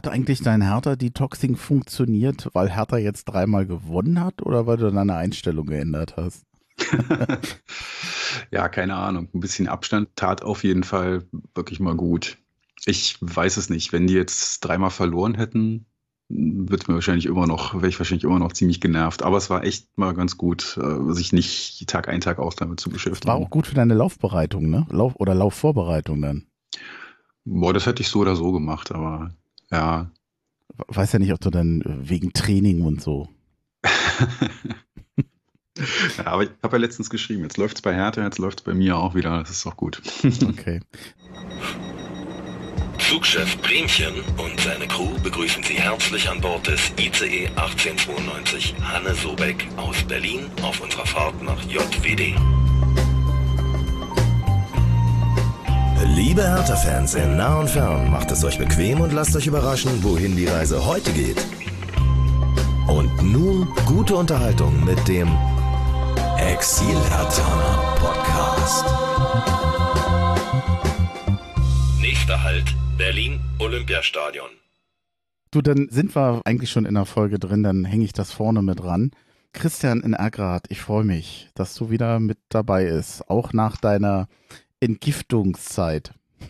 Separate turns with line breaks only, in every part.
Hat eigentlich dein Hertha-Detoxing funktioniert, weil Hertha jetzt 3-mal gewonnen hat oder weil du deine Einstellung geändert hast?
Ja, keine Ahnung. Ein bisschen Abstand tat auf jeden Fall wirklich mal gut. Ich weiß es nicht. Wenn die jetzt 3-mal verloren hätten, wäre ich wahrscheinlich immer noch ziemlich genervt. Aber es war echt mal ganz gut, sich nicht Tag ein, Tag aus damit zu
War auch
beschäftigen.
gut für deine Laufbereitung, ne? Oder Laufvorbereitung dann.
Boah, das hätte ich so oder so gemacht, aber ja.
Weiß ja nicht, ob du dann wegen Training und so.
Ja, aber ich habe ja letztens geschrieben, jetzt läuft's bei Hertha, jetzt läuft's bei mir auch wieder. Das ist doch gut.
Okay.
Flugchef Bremchen und seine Crew begrüßen Sie herzlich an Bord des ICE 1892 Hanne Sobeck aus Berlin auf unserer Fahrt nach JWD.
Liebe Hertha-Fans in nah und fern, macht es euch bequem und lasst euch überraschen, wohin die Reise heute geht. Und nun gute Unterhaltung mit dem Exil Hertha Podcast.
Nächster Halt, Berlin Olympiastadion.
Du, dann sind wir eigentlich schon in der Folge drin, dann hänge ich das vorne mit ran. Christian in Ergrath, ich freue mich, dass du wieder mit dabei bist, auch nach deiner Entgiftungszeit.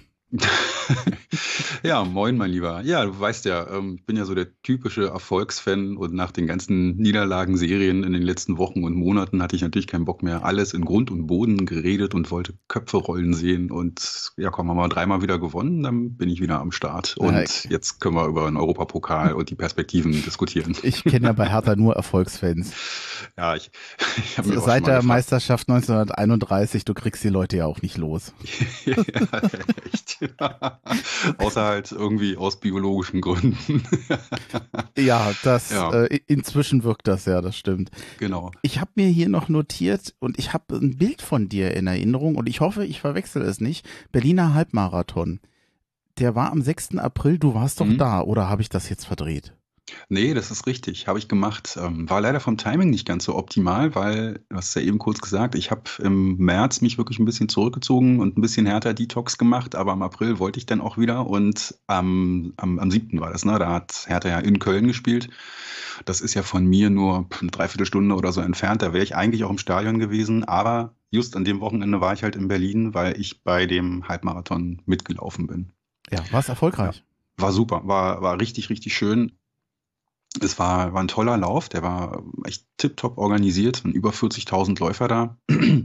Ja, moin, mein Lieber. Ja, du weißt ja, ich bin ja so der typische Erfolgsfan und nach den ganzen Niederlagenserien in den letzten Wochen und Monaten hatte ich natürlich keinen Bock mehr. Alles in Grund und Boden geredet und wollte Köpfe rollen sehen und ja, komm, haben wir 3-mal wieder gewonnen, dann bin ich wieder am Start und jetzt können wir über den Europapokal und die Perspektiven diskutieren.
Ich kenne ja bei Hertha nur Erfolgsfans.
Ja, ich habe mir auch
Seit
schon mal
der
gefragt.
Meisterschaft 1931, du kriegst die Leute ja auch nicht los.
Ja, echt. Außer halt irgendwie aus biologischen Gründen.
Ja,
Ja,
inzwischen wirkt das ja, das stimmt.
genau.
Ich habe mir hier noch notiert und ich habe ein Bild von dir in Erinnerung und ich hoffe, ich verwechsel es nicht. Berliner Halbmarathon. Der war am 6. April, du warst doch
Mhm.
da, oder habe ich das jetzt verdreht?
Nee, das ist richtig. Habe ich gemacht. War leider vom Timing nicht ganz so optimal, weil, du hast ja eben kurz gesagt, ich habe im März mich wirklich ein bisschen zurückgezogen und ein bisschen härter Detox gemacht, aber im April wollte ich dann auch wieder und am 7. war das, ne? Da hat Hertha ja in Köln gespielt. Das ist ja von mir nur eine Dreiviertelstunde oder so entfernt. Da wäre ich eigentlich auch im Stadion gewesen, aber just an dem Wochenende war ich halt in Berlin, weil ich bei dem Halbmarathon mitgelaufen bin.
Ja, war es
Ja,
erfolgreich?
war super, war richtig, richtig schön. Es war ein toller Lauf, der war echt tipptopp organisiert, waren über 40.000 Läufer da.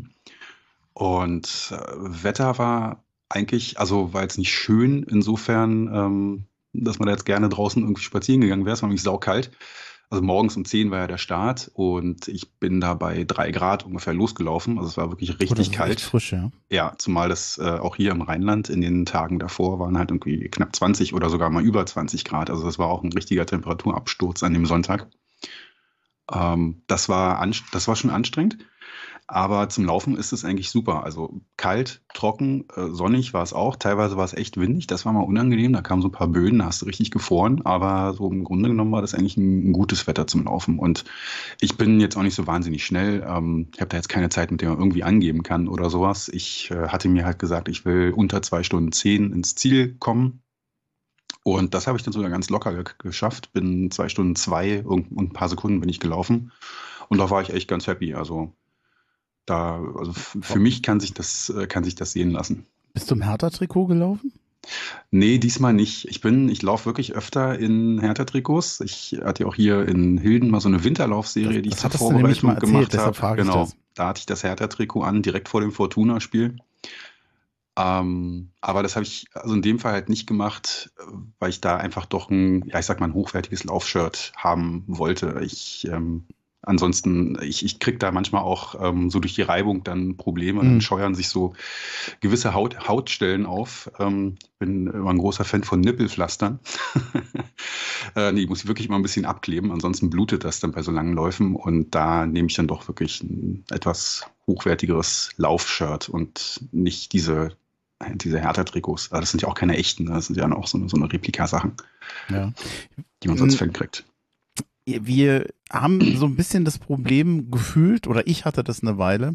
Und Wetter war eigentlich, also war jetzt nicht schön, insofern, dass man da jetzt gerne draußen irgendwie spazieren gegangen wäre. Es war nämlich saukalt. Also morgens um 10 war ja der Start und ich bin da bei 3 Grad ungefähr losgelaufen. Also es war wirklich
Oh, das
richtig
ist echt
kalt.
frisch, ja.
Ja, zumal das auch hier im Rheinland in den Tagen davor waren halt irgendwie knapp 20 oder sogar mal über 20 Grad. Also das war auch ein richtiger Temperaturabsturz an dem Sonntag. Das war schon anstrengend, aber zum Laufen ist es eigentlich super. Also kalt, trocken, sonnig war es auch. Teilweise war es echt windig. Das war mal unangenehm. Da kamen so ein paar Böen, da hast du richtig gefroren. Aber so im Grunde genommen war das eigentlich ein gutes Wetter zum Laufen. Und ich bin jetzt auch nicht so wahnsinnig schnell. Ich habe da jetzt keine Zeit, mit der man irgendwie angeben kann oder sowas. Ich hatte mir halt gesagt, ich will unter 2 Stunden 10 ins Ziel kommen. Und das habe ich dann sogar ganz locker geschafft. Bin 2 Stunden 2 und ein paar Sekunden bin ich gelaufen. Und da war ich echt ganz happy. Also für mich kann sich das sehen lassen.
Bist du im Hertha-Trikot gelaufen?
Nee, diesmal nicht. Ich laufe wirklich öfter in Hertha-Trikots. Ich hatte ja auch hier in Hilden mal so eine Winterlaufserie, die ich
Das
zur
hattest du nämlich mal
Vorbereitung
erzählt,
gemacht
deshalb
habe.
frage ich
Genau,
das.
da hatte ich das Hertha-Trikot an, direkt vor dem Fortuna-Spiel. Aber das habe ich also in dem Fall halt nicht gemacht, weil ich da einfach doch ich sag mal, ein hochwertiges Laufshirt haben wollte. Ich kriege da manchmal auch so durch die Reibung dann Probleme, dann scheuern sich so gewisse Hautstellen auf. Bin immer ein großer Fan von Nippelpflastern. Nee, muss ich wirklich mal ein bisschen abkleben, ansonsten blutet das dann bei so langen Läufen und da nehme ich dann doch wirklich ein etwas hochwertigeres Laufshirt und nicht diese Hertha-Trikots. Das sind ja auch keine echten, das sind ja auch so eine Replikasachen,
Ja.
die man sonst Fan kriegt.
Wir haben so ein bisschen das Problem gefühlt, oder ich hatte das eine Weile,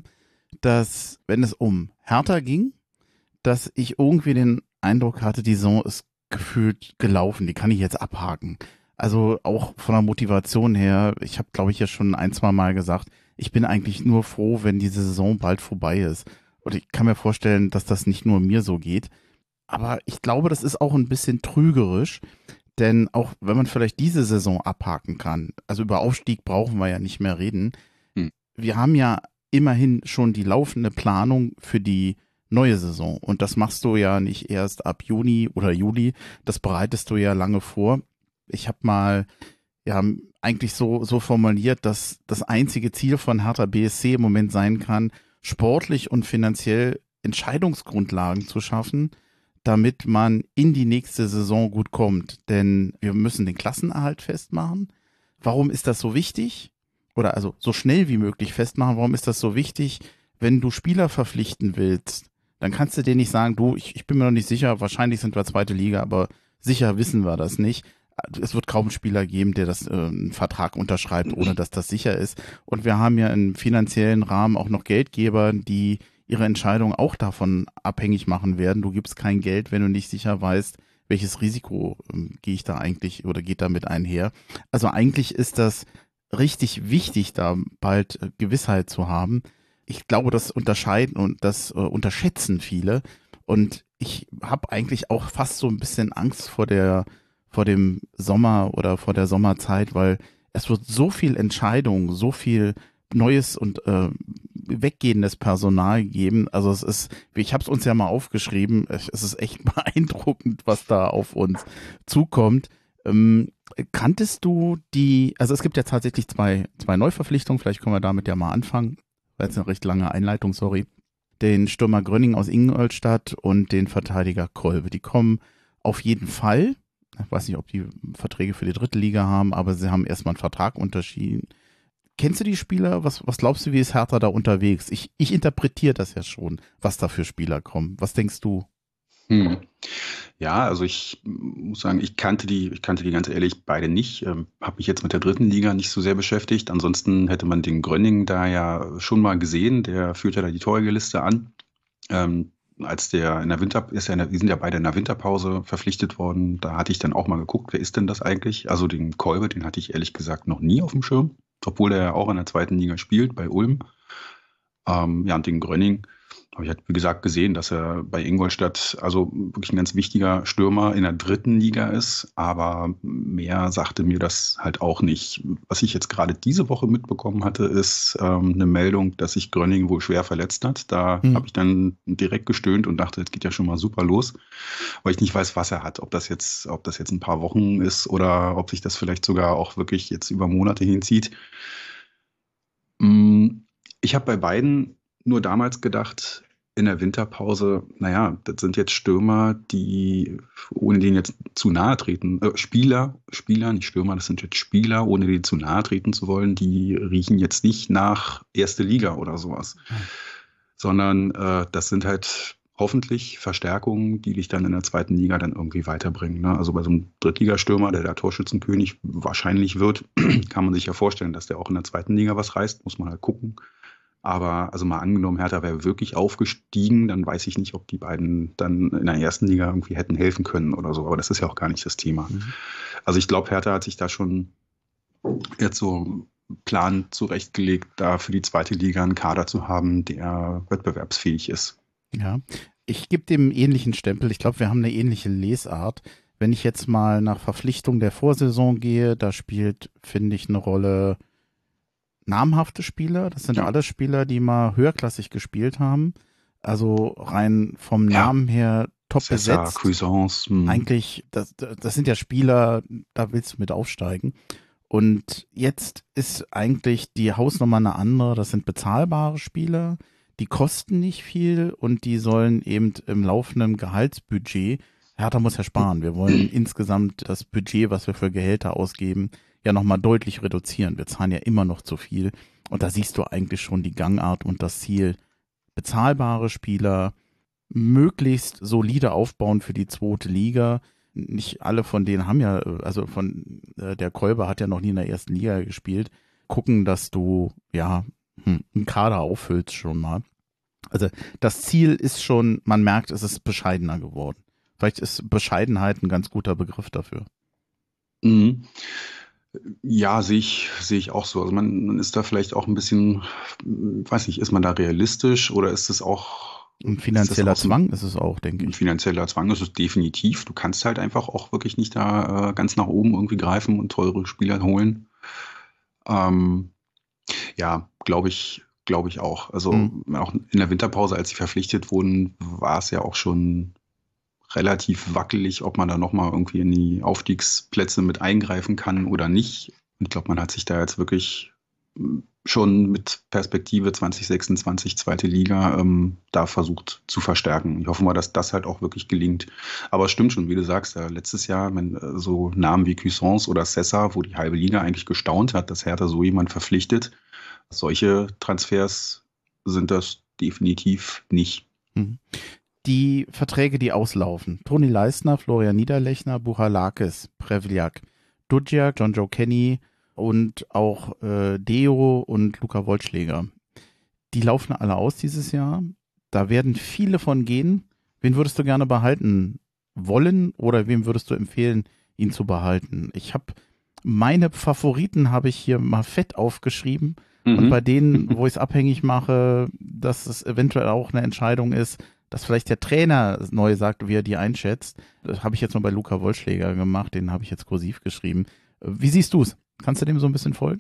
dass, wenn es um Hertha ging, dass ich irgendwie den Eindruck hatte, die Saison ist gefühlt gelaufen, die kann ich jetzt abhaken. Also auch von der Motivation her, ich habe, glaube ich, ja schon 1, 2 Mal gesagt, ich bin eigentlich nur froh, wenn diese Saison bald vorbei ist. Und ich kann mir vorstellen, dass das nicht nur mir so geht. Aber ich glaube, das ist auch ein bisschen trügerisch, denn auch wenn man vielleicht diese Saison abhaken kann, also über Aufstieg brauchen wir ja nicht mehr reden.
Hm.
Wir haben ja immerhin schon die laufende Planung für die neue Saison. Und das machst du ja nicht erst ab Juni oder Juli, das bereitest du ja lange vor. Ich habe mal ja eigentlich so formuliert, dass das einzige Ziel von Hertha BSC im Moment sein kann, sportlich und finanziell Entscheidungsgrundlagen zu schaffen, damit man in die nächste Saison gut kommt. Denn wir müssen den Klassenerhalt festmachen. Warum ist das so wichtig? Oder also so schnell wie möglich festmachen. Warum ist das so wichtig? Wenn du Spieler verpflichten willst, dann kannst du denen nicht sagen, du, ich bin mir noch nicht sicher, wahrscheinlich sind wir zweite Liga, aber sicher wissen wir das nicht. Es wird kaum einen Spieler geben, der einen Vertrag unterschreibt, ohne dass das sicher ist. Und wir haben ja im finanziellen Rahmen auch noch Geldgeber, die ihre Entscheidung auch davon abhängig machen werden. Du gibst kein Geld, wenn du nicht sicher weißt, welches Risiko gehe ich da eigentlich oder geht damit einher. Also eigentlich ist das richtig wichtig, da bald Gewissheit zu haben. Ich glaube, das unterscheiden und das unterschätzen viele. Und ich habe eigentlich auch fast so ein bisschen Angst vor dem Sommer oder vor der Sommerzeit, weil es wird so viel Entscheidung, so viel neues und weggehendes Personal geben. Also es ist, ich habe es uns ja mal aufgeschrieben, es ist echt beeindruckend, was da auf uns zukommt. Kanntest du also es gibt ja tatsächlich zwei Neuverpflichtungen, vielleicht können wir damit ja mal anfangen. War jetzt eine recht lange Einleitung, sorry. Den Stürmer Grönning aus Ingolstadt und den Verteidiger Kolbe. Die kommen auf jeden Fall. Ich weiß nicht, ob die Verträge für die dritte Liga haben, aber sie haben erstmal einen Vertrag unterschieden. Kennst du die Spieler? Was glaubst du, wie ist Hertha da unterwegs? Ich interpretiere das ja schon, was da für Spieler kommen. Was denkst du?
Ja, also ich muss sagen, ich kannte die ganz ehrlich beide nicht. Habe mich jetzt mit der dritten Liga nicht so sehr beschäftigt. Ansonsten hätte man den Grönning da ja schon mal gesehen. Der führt ja da die Torjägerliste an. Als der in der wir sind ja beide in der Winterpause verpflichtet worden. Da hatte ich dann auch mal geguckt, wer ist denn das eigentlich? Also den Kolbe, den hatte ich ehrlich gesagt noch nie auf dem Schirm, obwohl er ja auch in der zweiten Liga spielt, bei Ulm. Ja, und den Grönning habe ich halt, wie gesagt, gesehen, dass er bei Ingolstadt also wirklich ein ganz wichtiger Stürmer in der dritten Liga ist. Aber mehr sagte mir das halt auch nicht. Was ich jetzt gerade diese Woche mitbekommen hatte, ist eine Meldung, dass sich Grönning wohl schwer verletzt hat. Da habe ich dann direkt gestöhnt und dachte, es geht ja schon mal super los, weil ich nicht weiß, was er hat. Ob das jetzt ein paar Wochen ist oder ob sich das vielleicht sogar auch wirklich jetzt über Monate hinzieht. Ich habe bei beiden nur damals gedacht, in der Winterpause, naja, das sind jetzt Stürmer, die, ohne denen jetzt zu nahe treten, Spieler, nicht Stürmer, das sind jetzt Spieler, ohne denen zu nahe treten zu wollen, die riechen jetzt nicht nach erste Liga oder sowas, sondern das sind halt hoffentlich Verstärkungen, die dich dann in der zweiten Liga dann irgendwie weiterbringen. Ne? Also bei so einem Drittligastürmer, der Torschützenkönig wahrscheinlich wird, kann man sich ja vorstellen, dass der auch in der zweiten Liga was reißt, muss man halt gucken. Aber also mal angenommen, Hertha wäre wirklich aufgestiegen, dann weiß ich nicht, ob die beiden dann in der ersten Liga irgendwie hätten helfen können oder so. Aber das ist ja auch gar nicht das Thema. Also ich glaube, Hertha hat sich da schon jetzt so einen Plan zurechtgelegt, da für die zweite Liga einen Kader zu haben, der wettbewerbsfähig ist.
Ja, ich gebe dem ähnlichen Stempel. Ich glaube, wir haben eine ähnliche Lesart. Wenn ich jetzt mal nach Verpflichtung der Vorsaison gehe, da spielt, finde ich, eine Rolle namhafte Spieler. Das sind ja alles Spieler, die mal höherklassig gespielt haben. Also rein vom Namen her top besetzt.
Cuisance.
Eigentlich, das sind ja Spieler, da willst du mit aufsteigen. Und jetzt ist eigentlich die Hausnummer eine andere. Das sind bezahlbare Spieler, die kosten nicht viel und die sollen eben im laufenden Gehaltsbudget, Hertha muss ja sparen. Wir wollen insgesamt das Budget, was wir für Gehälter ausgeben, ja nochmal deutlich reduzieren. Wir zahlen ja immer noch zu viel. Und da siehst du eigentlich schon die Gangart und das Ziel. Bezahlbare Spieler, möglichst solide aufbauen für die zweite Liga. Nicht alle von denen haben ja, also der Kolbe hat ja noch nie in der ersten Liga gespielt. Gucken, dass du, ja, einen Kader auffüllst schon mal. Also das Ziel ist schon, man merkt, es ist bescheidener geworden. Vielleicht ist Bescheidenheit ein ganz guter Begriff dafür.
Mhm. Ja, sehe ich auch so. Also man ist da vielleicht auch ein bisschen, weiß nicht, ist man da realistisch oder ist es auch,
Ein
ist das
finanzieller
auch so
Zwang ist es auch, denke
ein
ich.
finanzieller Zwang? Ist es definitiv. Du kannst halt einfach auch wirklich nicht da ganz nach oben irgendwie greifen und teure Spieler holen. Ähm, ja, glaube ich auch. Also
Hm.
auch in der Winterpause, als sie verpflichtet wurden, war es ja auch schon relativ wackelig, ob man da nochmal irgendwie in die Aufstiegsplätze mit eingreifen kann oder nicht. Und ich glaube, man hat sich da jetzt wirklich schon mit Perspektive 2026, zweite Liga, da versucht zu verstärken. Ich hoffe mal, dass das halt auch wirklich gelingt. Aber es stimmt schon, wie du sagst, letztes Jahr, wenn so Namen wie Cuisance oder Sessa, wo die halbe Liga eigentlich gestaunt hat, dass Hertha so jemand verpflichtet. Solche Transfers sind das definitiv nicht.
Hm. Die Verträge, die auslaufen. Toni Leistner, Florian Niederlechner, Buchalakis, Prevliak, Dudziak, John Joe Kenny und auch Deo und Luca Wollschläger. Die laufen alle aus dieses Jahr. Da werden viele von gehen. Wen würdest du gerne behalten wollen oder wem würdest du empfehlen, ihn zu behalten? Meine Favoriten habe ich hier mal fett aufgeschrieben. Und bei denen, wo ich es abhängig mache, dass es eventuell auch eine Entscheidung ist, dass vielleicht der Trainer neu sagt, wie er die einschätzt. Das habe ich jetzt mal bei Luca Wollschläger gemacht, den habe ich jetzt kursiv geschrieben. Wie siehst du es? Kannst du dem so ein bisschen folgen?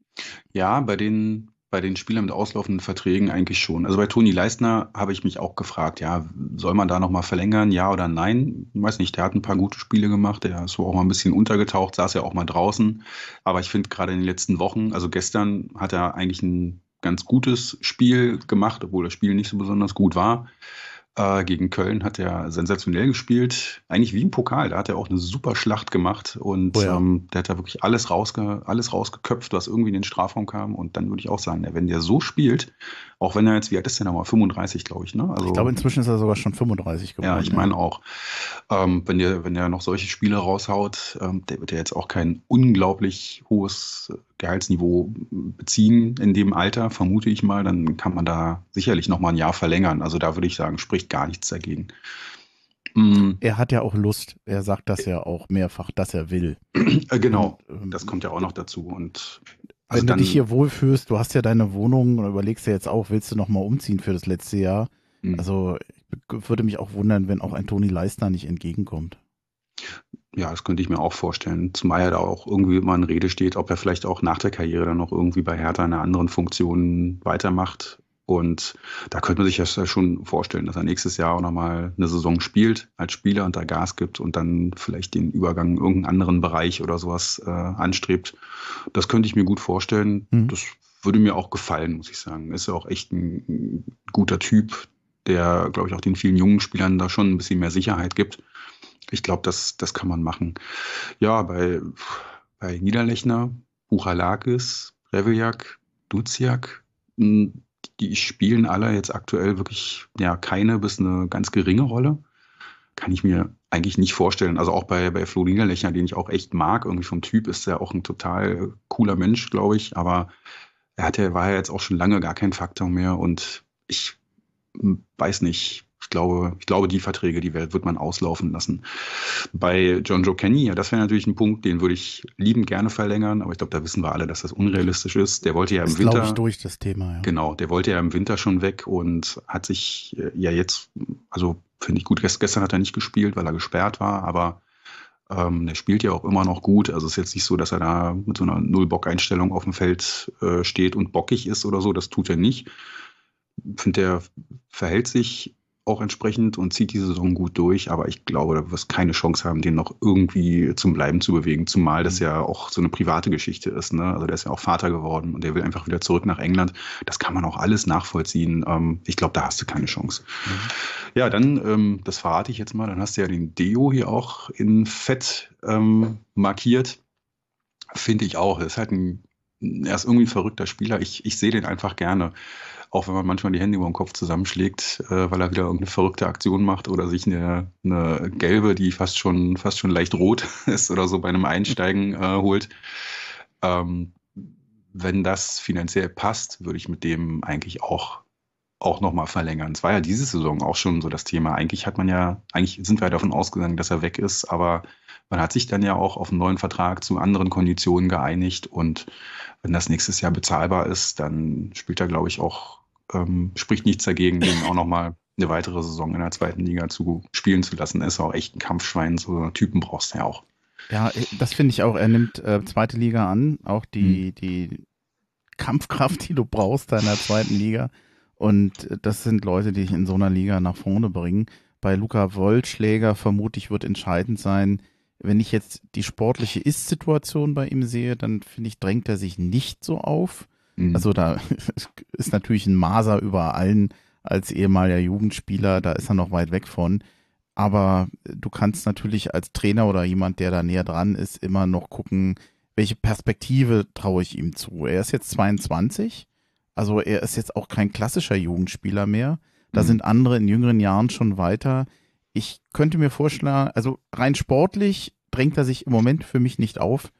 Ja, bei den Spielern mit auslaufenden Verträgen eigentlich schon. Also bei Toni Leistner habe ich mich auch gefragt, ja, soll man da nochmal verlängern, ja oder nein? Ich weiß nicht, der hat ein paar gute Spiele gemacht, der ist so auch mal ein bisschen untergetaucht, saß ja auch mal draußen. Aber ich finde gerade in den letzten Wochen, also gestern hat er eigentlich ein ganz gutes Spiel gemacht, obwohl das Spiel nicht so besonders gut war. Gegen Köln hat er sensationell gespielt, eigentlich wie im Pokal. Da hat er auch eine super Schlacht gemacht und
Oh ja.
der hat da wirklich alles rausgeköpft, was irgendwie in den Strafraum kam. Und dann würde ich auch sagen, wenn der so spielt, auch wenn er jetzt, wie alt ist der nochmal? 35, glaube ich, ne?
Ich glaube, inzwischen ist er sogar schon 35 geworden.
Ja, ich meine auch. Wenn der noch solche Spiele raushaut, der wird ja jetzt auch kein unglaublich hohes Gehaltsniveau beziehen in dem Alter, vermute ich mal, dann kann man da sicherlich noch mal ein Jahr verlängern. Also da würde ich sagen, spricht gar nichts dagegen.
Er hat ja auch Lust. Er sagt das ja auch mehrfach, dass er will.
Genau,
Und,
das kommt ja auch noch dazu. Und
wenn du dich hier wohlfühlst, du hast ja deine Wohnung und überlegst ja jetzt auch, willst du noch mal umziehen für das letzte Jahr? Also ich würde mich auch wundern, wenn auch ein Toni Leistner nicht entgegenkommt.
Ja, das könnte ich mir auch vorstellen. Zumal ja da auch irgendwie immer in Rede steht, ob er vielleicht auch nach der Karriere dann noch irgendwie bei Hertha in einer anderen Funktion weitermacht. Und da könnte man sich ja schon vorstellen, dass er nächstes Jahr auch nochmal eine Saison spielt als Spieler und da Gas gibt und dann vielleicht den Übergang in irgendeinen anderen Bereich oder sowas anstrebt. Das könnte ich mir gut vorstellen. Das würde mir auch gefallen, muss ich sagen. Ist ja auch echt ein guter Typ, der, glaube ich, auch den vielen jungen Spielern da schon ein bisschen mehr Sicherheit gibt. Ich glaube, das kann man machen. Ja, bei Niederlechner, Buchalakis, Prevliak, Dudziak, die spielen alle jetzt aktuell wirklich ja keine bis eine ganz geringe Rolle. Kann ich mir eigentlich nicht vorstellen. Also auch bei Flo Niederlechner, den ich auch echt mag, irgendwie vom Typ ist er auch ein total cooler Mensch, glaube ich. Aber war ja jetzt auch schon lange gar kein Faktor mehr und ich weiß nicht. Ich glaube, die Verträge, die wird man auslaufen lassen. Bei John Joe Kenny, ja, das wäre natürlich ein Punkt, den würde ich liebend gerne verlängern, aber ich glaube, da wissen wir alle, dass das unrealistisch ist. Der wollte ja im Winter.
Glaube ich durch das Thema, ja.
Genau, der wollte ja im Winter schon weg und hat sich ja jetzt, also finde ich gut, gestern hat er nicht gespielt, weil er gesperrt war, aber der spielt ja auch immer noch gut. Also es ist jetzt nicht so, dass er da mit so einer Null-Bock-Einstellung auf dem Feld steht und bockig ist oder so. Das tut er nicht. Ich finde, der verhält sich auch entsprechend und zieht die Saison gut durch, aber ich glaube, da wirst keine Chance haben, den noch irgendwie zum Bleiben zu bewegen, zumal das ja auch so eine private Geschichte ist, ne? Also der ist ja auch Vater geworden und der will einfach wieder zurück nach England. Das kann man auch alles nachvollziehen. Ich glaube, da hast du keine Chance. Ja, dann, das verrate ich jetzt mal, dann hast du ja den Deo hier auch in Fett markiert. Finde ich auch. Er ist irgendwie ein verrückter Spieler. Ich sehe den einfach gerne. Auch wenn man manchmal die Hände über den Kopf zusammenschlägt, weil er wieder irgendeine verrückte Aktion macht oder sich eine gelbe, die fast schon leicht rot ist oder so bei einem Einsteigen holt. Wenn das finanziell passt, würde ich mit dem eigentlich auch auch nochmal verlängern. Es war ja diese Saison auch schon so das Thema. Eigentlich sind wir davon ausgegangen, dass er weg ist, aber man hat sich dann ja auch auf einen neuen Vertrag zu anderen Konditionen geeinigt und wenn das nächstes Jahr bezahlbar ist, dann spielt er, glaube ich, auch, spricht nichts dagegen, den auch nochmal eine weitere Saison in der zweiten Liga zu spielen zu lassen. Er ist auch echt ein Kampfschwein, so Typen brauchst du ja auch.
Ja, das finde ich auch. Er nimmt zweite Liga an, auch die Kampfkraft, die du brauchst da in der zweiten Liga. Und das sind Leute, die dich in so einer Liga nach vorne bringen. Bei Luca Wollschläger vermute ich, wird entscheidend sein, wenn ich jetzt die sportliche Ist-Situation bei ihm sehe, dann finde ich, drängt er sich nicht so auf. Also da ist natürlich ein Maser über allen als ehemaliger Jugendspieler, da ist er noch weit weg von. Aber du kannst natürlich als Trainer oder jemand, der da näher dran ist, immer noch gucken, welche Perspektive traue ich ihm zu. Er ist jetzt 22, also er ist jetzt auch kein klassischer Jugendspieler mehr. Da sind andere in jüngeren Jahren schon weiter. Ich könnte mir vorstellen, also rein sportlich drängt er sich im Moment für mich nicht auf.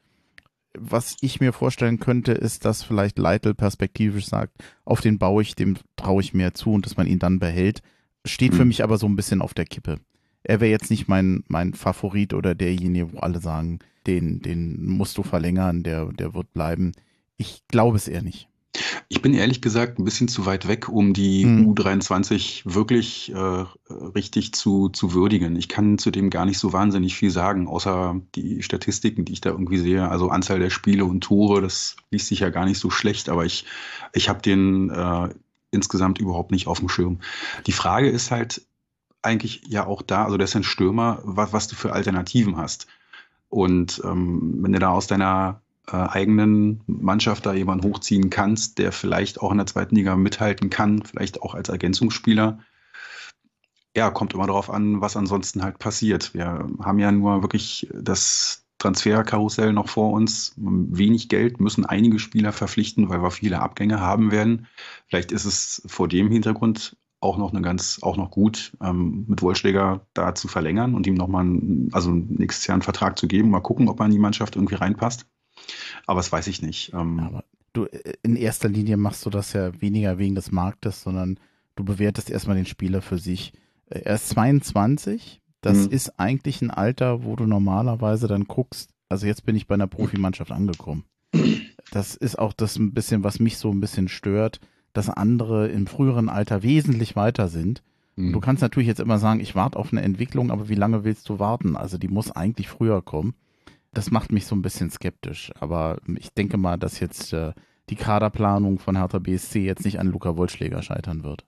Was ich mir vorstellen könnte, ist, dass vielleicht Leitl perspektivisch sagt, auf den baue ich, dem traue ich mehr zu und dass man ihn dann behält. Steht für mich aber so ein bisschen auf der Kippe. Er wäre jetzt nicht mein Favorit oder derjenige, wo alle sagen, den musst du verlängern, der wird bleiben. Ich glaube es eher nicht.
Ich bin ehrlich gesagt ein bisschen zu weit weg, um die U23 wirklich richtig zu würdigen. Ich kann zu dem gar nicht so wahnsinnig viel sagen, außer die Statistiken, die ich da irgendwie sehe. Also Anzahl der Spiele und Tore, das liest sich ja gar nicht so schlecht, aber ich habe den insgesamt überhaupt nicht auf dem Schirm. Die Frage ist halt eigentlich ja auch da, also der ist ein Stürmer, was du für Alternativen hast. Und wenn du da aus deiner eigenen Mannschaft da jemanden hochziehen kannst, der vielleicht auch in der zweiten Liga mithalten kann, vielleicht auch als Ergänzungsspieler. Ja, kommt immer darauf an, was ansonsten halt passiert. Wir haben ja nur wirklich das Transferkarussell noch vor uns. Wenig Geld, müssen einige Spieler verpflichten, weil wir viele Abgänge haben werden. Vielleicht ist es vor dem Hintergrund auch noch gut, mit Wollschläger da zu verlängern und ihm nochmal nächstes Jahr einen Vertrag zu geben. Mal gucken, ob er in die Mannschaft irgendwie reinpasst. Aber das weiß ich nicht.
Aber du, in erster Linie machst du das ja weniger wegen des Marktes, sondern du bewertest erstmal den Spieler für sich. Er ist 22. Das ist eigentlich ein Alter, wo du normalerweise dann guckst, also jetzt bin ich bei einer Profimannschaft angekommen. Das ist auch das ein bisschen, was mich so ein bisschen stört, dass andere im früheren Alter wesentlich weiter sind. Du kannst natürlich jetzt immer sagen, ich warte auf eine Entwicklung, aber wie lange willst du warten? Also die muss eigentlich früher kommen. Das macht mich so ein bisschen skeptisch, aber ich denke mal, dass jetzt die Kaderplanung von Hertha BSC jetzt nicht an Luca Wollschläger scheitern wird.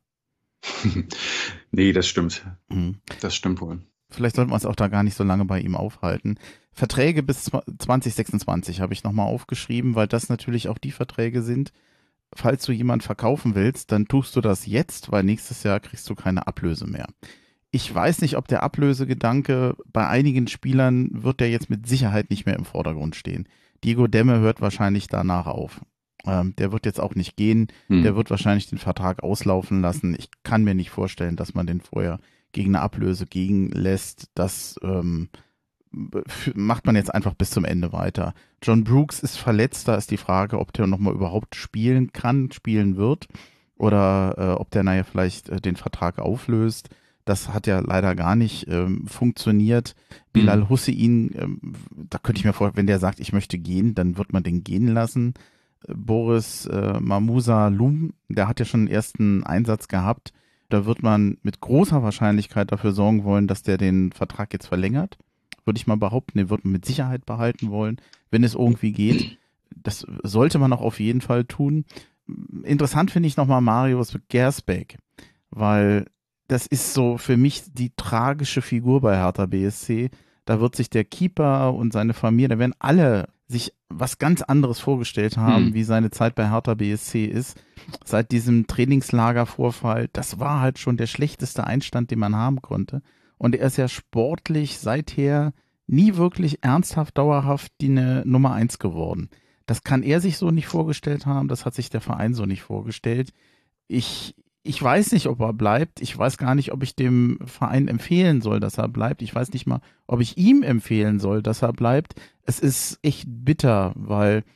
Nee, das stimmt. Das stimmt wohl.
Vielleicht sollten wir uns auch da gar nicht so lange bei ihm aufhalten. Verträge bis 2026 habe ich nochmal aufgeschrieben, weil das natürlich auch die Verträge sind. Falls du jemanden verkaufen willst, dann tust du das jetzt, weil nächstes Jahr kriegst du keine Ablöse mehr. Ich weiß nicht, ob der Ablösegedanke bei einigen Spielern wird der jetzt mit Sicherheit nicht mehr im Vordergrund stehen. Diego Demme hört wahrscheinlich danach auf. Der wird jetzt auch nicht gehen. Der wird wahrscheinlich den Vertrag auslaufen lassen. Ich kann mir nicht vorstellen, dass man den vorher gegen eine Ablöse lässt. Das macht man jetzt einfach bis zum Ende weiter. John Brooks ist verletzt. Da ist die Frage, ob der nochmal überhaupt spielen wird oder ob der vielleicht den Vertrag auflöst. Das hat ja leider gar nicht funktioniert. Bilal Hussein, da könnte ich mir vorstellen, wenn der sagt, ich möchte gehen, dann wird man den gehen lassen. Boris Mamusa Lum, der hat ja schon einen ersten Einsatz gehabt. Da wird man mit großer Wahrscheinlichkeit dafür sorgen wollen, dass der den Vertrag jetzt verlängert. Würde ich mal behaupten, den wird man mit Sicherheit behalten wollen, wenn es irgendwie geht. Das sollte man auch auf jeden Fall tun. Interessant finde ich nochmal Marius Gersbeck, weil das ist so für mich die tragische Figur bei Hertha BSC. Da wird sich der Keeper und seine Familie, da werden alle sich was ganz anderes vorgestellt haben, wie seine Zeit bei Hertha BSC ist. Seit diesem Trainingslagervorfall, das war halt schon der schlechteste Einstand, den man haben konnte. Und er ist ja sportlich seither nie wirklich ernsthaft, dauerhaft die Nummer 1 geworden. Das kann er sich so nicht vorgestellt haben, das hat sich der Verein so nicht vorgestellt. Ich weiß nicht, ob er bleibt. Ich weiß gar nicht, ob ich dem Verein empfehlen soll, dass er bleibt. Ich weiß nicht mal, ob ich ihm empfehlen soll, dass er bleibt. Es ist echt bitter, weil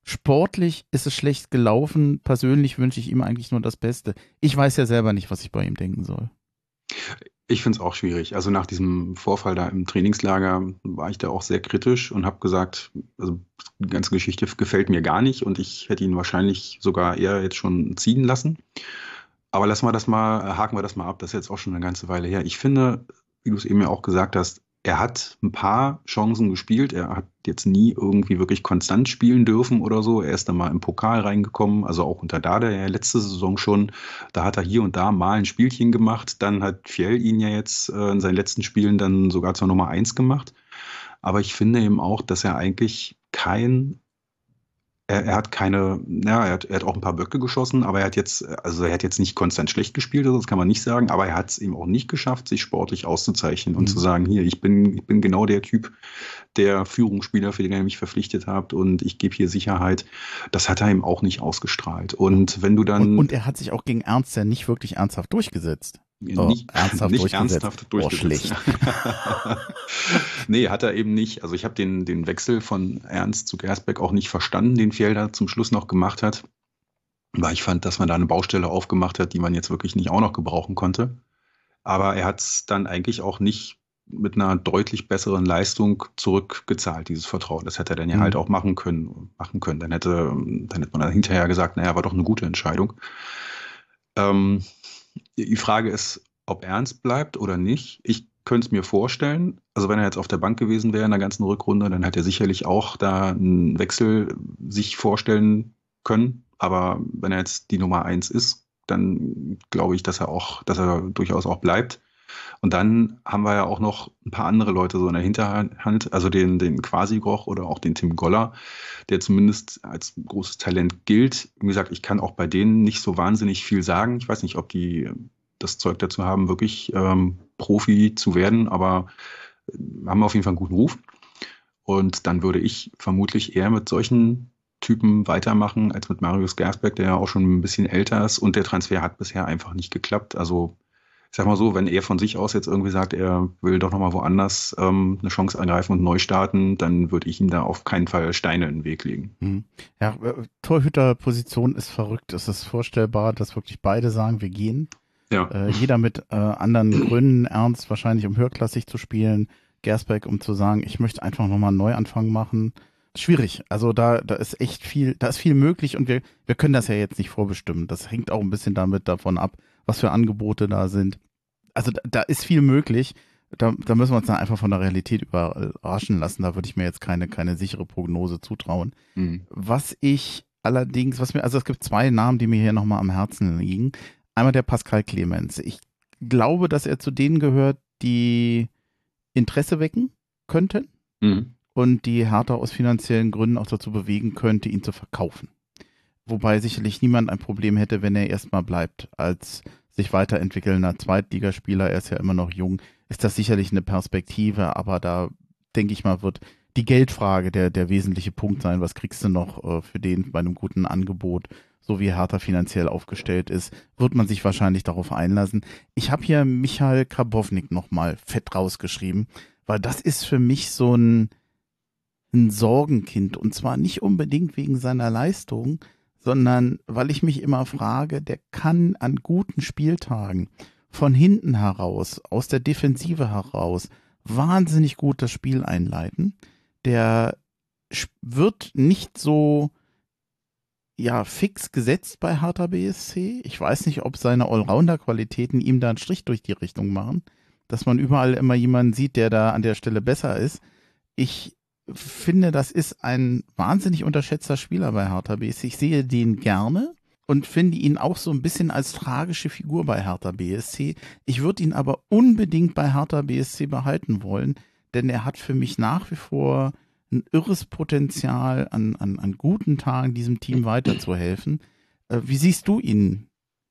Sportlich ist es schlecht gelaufen. Persönlich wünsche ich ihm eigentlich nur das Beste. Ich weiß ja selber nicht, was ich bei ihm denken soll.
Ich finde es auch schwierig. Also nach diesem Vorfall da im Trainingslager war ich da auch sehr kritisch und habe gesagt, also die ganze Geschichte gefällt mir gar nicht und ich hätte ihn wahrscheinlich sogar eher jetzt schon ziehen lassen. Aber haken wir das mal ab. Das ist jetzt auch schon eine ganze Weile her. Ich finde, wie du es eben ja auch gesagt hast, er hat ein paar Chancen gespielt. Er hat jetzt nie irgendwie wirklich konstant spielen dürfen oder so. Er ist dann mal im Pokal reingekommen, also auch unter Dardai ja letzte Saison schon. Da hat er hier und da mal ein Spielchen gemacht. Dann hat Fjell ihn ja jetzt in seinen letzten Spielen dann sogar zur Nummer 1 gemacht. Aber ich finde eben auch, dass er eigentlich er hat auch ein paar Böcke geschossen, aber er hat jetzt nicht konstant schlecht gespielt, also das kann man nicht sagen, aber er hat es eben auch nicht geschafft, sich sportlich auszuzeichnen und zu sagen, hier, ich bin genau der Typ, der Führungsspieler, für den ihr mich verpflichtet habt und ich gebe hier Sicherheit. Das hat er eben auch nicht ausgestrahlt. Und wenn du dann...
Und er hat sich auch gegen Ernst ja nicht wirklich ernsthaft durchgesetzt.
Nicht ernsthaft durchgesetzt.
Oh, schlecht.
Nee, hat er eben nicht. Also ich habe den Wechsel von Ernst zu Gersbeck auch nicht verstanden, den Fjell da zum Schluss noch gemacht hat. Weil ich fand, dass man da eine Baustelle aufgemacht hat, die man jetzt wirklich nicht auch noch gebrauchen konnte. Aber er hat es dann eigentlich auch nicht mit einer deutlich besseren Leistung zurückgezahlt, dieses Vertrauen. Das hätte er dann ja halt auch machen können. Dann hätte man dann hinterher gesagt, naja, war doch eine gute Entscheidung. Die Frage ist, ob Ernst bleibt oder nicht. Ich könnte es mir vorstellen. Also wenn er jetzt auf der Bank gewesen wäre in der ganzen Rückrunde, dann hätte er sicherlich auch da einen Wechsel sich vorstellen können. Aber wenn er jetzt die Nummer 1 ist, dann glaube ich, dass er durchaus auch bleibt. Und dann haben wir ja auch noch ein paar andere Leute so in der Hinterhand, also den Quasi-Groch oder auch den Tim Goller, der zumindest als großes Talent gilt. Wie gesagt, ich kann auch bei denen nicht so wahnsinnig viel sagen. Ich weiß nicht, ob die das Zeug dazu haben, wirklich Profi zu werden, aber haben auf jeden Fall einen guten Ruf. Und dann würde ich vermutlich eher mit solchen Typen weitermachen, als mit Marius Gersbeck, der ja auch schon ein bisschen älter ist. Und der Transfer hat bisher einfach nicht geklappt. Also ich sag mal so, wenn er von sich aus jetzt irgendwie sagt, er will doch nochmal woanders eine Chance ergreifen und neu starten, dann würde ich ihm da auf keinen Fall Steine in den Weg legen.
Ja, Torhüterposition ist verrückt. Es ist vorstellbar, dass wirklich beide sagen, wir gehen.
Ja.
Jeder mit anderen Gründen, Ernst wahrscheinlich, um höherklassig zu spielen, Gersbeck, um zu sagen, ich möchte einfach nochmal einen Neuanfang machen. Schwierig. Also da ist echt viel, da ist viel möglich und wir können das ja jetzt nicht vorbestimmen. Das hängt auch ein bisschen davon ab, was für Angebote da sind. Also da ist viel möglich. Da müssen wir uns dann einfach von der Realität überraschen lassen. Da würde ich mir jetzt keine sichere Prognose zutrauen. Was ich allerdings, also es gibt zwei Namen, die mir hier nochmal am Herzen liegen. Einmal der Pascal Clemens. Ich glaube, dass er zu denen gehört, die Interesse wecken könnten und die Hertha aus finanziellen Gründen auch dazu bewegen könnte, ihn zu verkaufen. Wobei sicherlich niemand ein Problem hätte, wenn er erstmal bleibt. Als sich weiterentwickelnder Zweitligaspieler, er ist ja immer noch jung, ist das sicherlich eine Perspektive, aber da denke ich mal, wird die Geldfrage der wesentliche Punkt sein. Was kriegst du noch für den bei einem guten Angebot? So wie Hertha finanziell aufgestellt ist, wird man sich wahrscheinlich darauf einlassen. Ich habe hier Michael Karbownik nochmal fett rausgeschrieben, weil das ist für mich so ein Sorgenkind. Und zwar nicht unbedingt wegen seiner Leistung, sondern weil ich mich immer frage, der kann an guten Spieltagen von hinten heraus, aus der Defensive heraus, wahnsinnig gut das Spiel einleiten. Der wird nicht so fix gesetzt bei Hertha BSC. Ich weiß nicht, ob seine Allrounder-Qualitäten ihm da einen Strich durch die Richtung machen, dass man überall immer jemanden sieht, der da an der Stelle besser ist. Ich finde, das ist ein wahnsinnig unterschätzter Spieler bei Hertha BSC. Ich sehe den gerne und finde ihn auch so ein bisschen als tragische Figur bei Hertha BSC. Ich würde ihn aber unbedingt bei Hertha BSC behalten wollen, denn er hat für mich nach wie vor ein irres Potenzial, an guten Tagen diesem Team weiterzuhelfen. Wie siehst du ihn?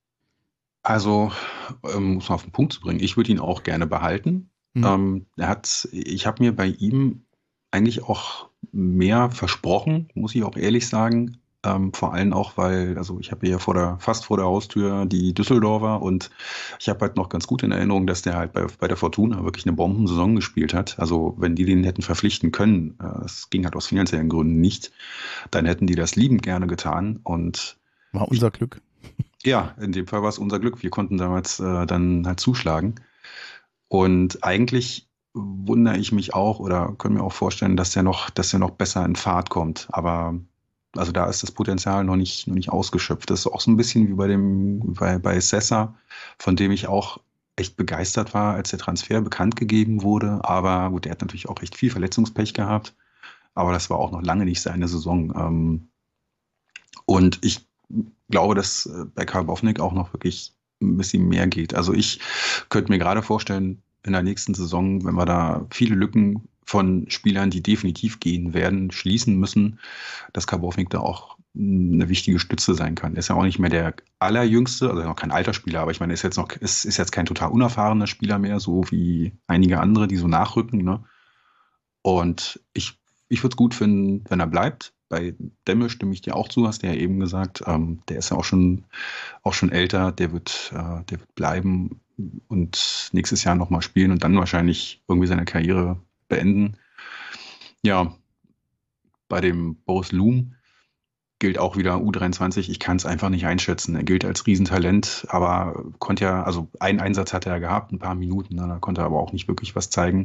Also, um es auf den Punkt zu bringen, ich würde ihn auch gerne behalten. Ich habe mir bei ihm eigentlich auch mehr versprochen, muss ich auch ehrlich sagen, Vor allem auch, weil, also ich habe hier fast vor der Haustür die Düsseldorfer und ich habe halt noch ganz gut in Erinnerung, dass der halt bei der Fortuna wirklich eine Bombensaison gespielt hat. Also wenn die den hätten verpflichten können, es ging halt aus finanziellen Gründen nicht, dann hätten die das liebend gerne getan. Und
War unser Glück.
ja, in dem Fall war es unser Glück. Wir konnten damals dann halt zuschlagen. Und eigentlich wundere ich mich auch oder können mir auch vorstellen, dass der noch besser in Fahrt kommt. Aber also da ist das Potenzial noch nicht ausgeschöpft. Das ist auch so ein bisschen wie bei Sessa, von dem ich auch echt begeistert war, als der Transfer bekannt gegeben wurde. Aber gut, der hat natürlich auch recht viel Verletzungspech gehabt. Aber das war auch noch lange nicht seine Saison. Und ich glaube, dass bei Karbovnik auch noch wirklich ein bisschen mehr geht. Also ich könnte mir gerade vorstellen, in der nächsten Saison, wenn wir da viele Lücken von Spielern, die definitiv gehen werden, schließen müssen, dass Karbovnik da auch eine wichtige Stütze sein kann. Er ist ja auch nicht mehr der allerjüngste, also noch kein alter Spieler, aber ich meine, ist jetzt kein total unerfahrener Spieler mehr, so wie einige andere, die so nachrücken. Ne? Und ich würde es gut finden, wenn er bleibt. Bei Demme stimme ich dir auch zu, hast du ja eben gesagt. Der ist ja auch schon älter, der wird bleiben und nächstes Jahr nochmal spielen und dann wahrscheinlich irgendwie seine Karriere beenden. Ja, bei dem Boris Loom gilt auch wieder U23. Ich kann es einfach nicht einschätzen. Er gilt als Riesentalent, aber konnte ja, also einen Einsatz hat er gehabt, ein paar Minuten, ne, da konnte er aber auch nicht wirklich was zeigen.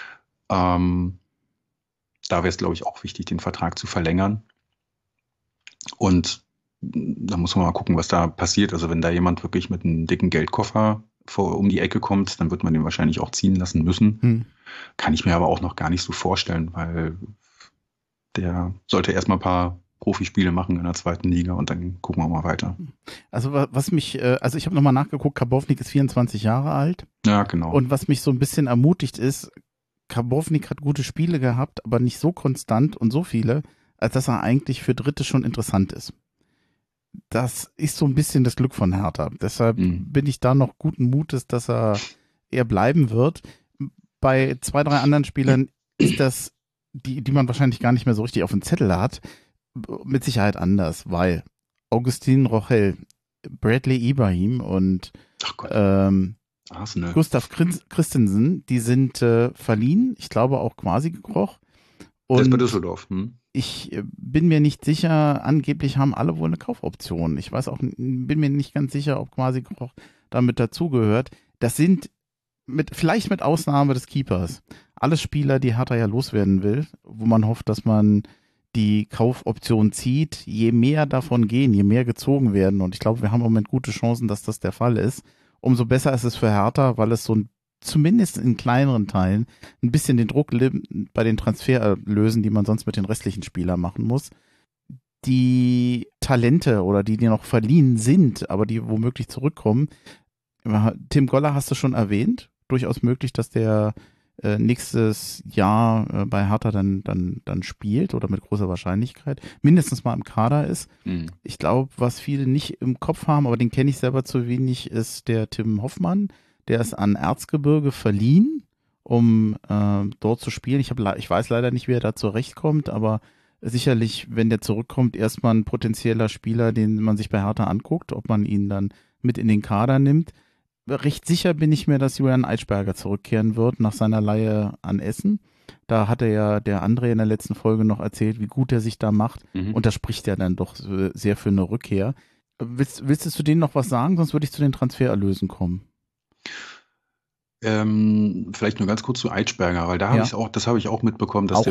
Da wäre es, glaube ich, auch wichtig, den Vertrag zu verlängern. Und da muss man mal gucken, was da passiert. Also wenn da jemand wirklich mit einem dicken Geldkoffer um die Ecke kommt, dann wird man den wahrscheinlich auch ziehen lassen müssen. Kann ich mir aber auch noch gar nicht so vorstellen, weil der sollte erstmal ein paar Profispiele machen in der zweiten Liga und dann gucken wir mal weiter.
Also was mich, also ich habe nochmal nachgeguckt, Karbovnik ist 24 Jahre alt.
Ja, genau.
Und was mich so ein bisschen ermutigt ist, Karbovnik hat gute Spiele gehabt, aber nicht so konstant und so viele, als dass er eigentlich für Dritte schon interessant ist. Das ist so ein bisschen das Glück von Hertha. Deshalb bin ich da noch guten Mutes, dass er eher bleiben wird. Bei 2, 3 anderen Spielern ist das, die man wahrscheinlich gar nicht mehr so richtig auf dem Zettel hat, mit Sicherheit anders, weil Augustin Rochel, Bradley Ibrahim und Gustav Christensen, die sind verliehen, ich glaube auch quasi gekroch.
Der ist bei Düsseldorf.
Ich bin mir nicht sicher, angeblich haben alle wohl eine Kaufoption. Ich bin mir nicht ganz sicher, ob quasi gekroch damit dazugehört. Das sind vielleicht mit Ausnahme des Keepers alles Spieler, die Hertha ja loswerden will, wo man hofft, dass man die Kaufoption zieht. Je mehr davon gehen, je mehr gezogen werden, und ich glaube, wir haben im Moment gute Chancen, dass das der Fall ist, umso besser ist es für Hertha, weil es so zumindest in kleineren Teilen ein bisschen den Druck bei den Transfererlösen, die man sonst mit den restlichen Spielern machen muss. Die Talente oder die noch verliehen sind, aber die womöglich zurückkommen. Tim Goller hast du schon erwähnt. Durchaus möglich, dass der nächstes Jahr bei Hertha dann spielt oder mit großer Wahrscheinlichkeit mindestens mal im Kader ist. Ich glaube, was viele nicht im Kopf haben, aber den kenne ich selber zu wenig, ist der Tim Hoffmann. Der ist an Erzgebirge verliehen, um dort zu spielen. Ich weiß leider nicht, wie er da zurechtkommt, aber sicherlich, wenn der zurückkommt, erstmal ein potenzieller Spieler, den man sich bei Hertha anguckt, ob man ihn dann mit in den Kader nimmt. Recht sicher bin ich mir, dass Julian Eitschberger zurückkehren wird nach seiner Leihe an Essen. Da hatte ja der André in der letzten Folge noch erzählt, wie gut er sich da macht. Und das spricht ja dann doch sehr für eine Rückkehr. Willst du zu denen noch was sagen? Sonst würde ich zu den Transfererlösen kommen.
Vielleicht nur ganz kurz zu Eitschberger, weil das habe ich auch mitbekommen, dass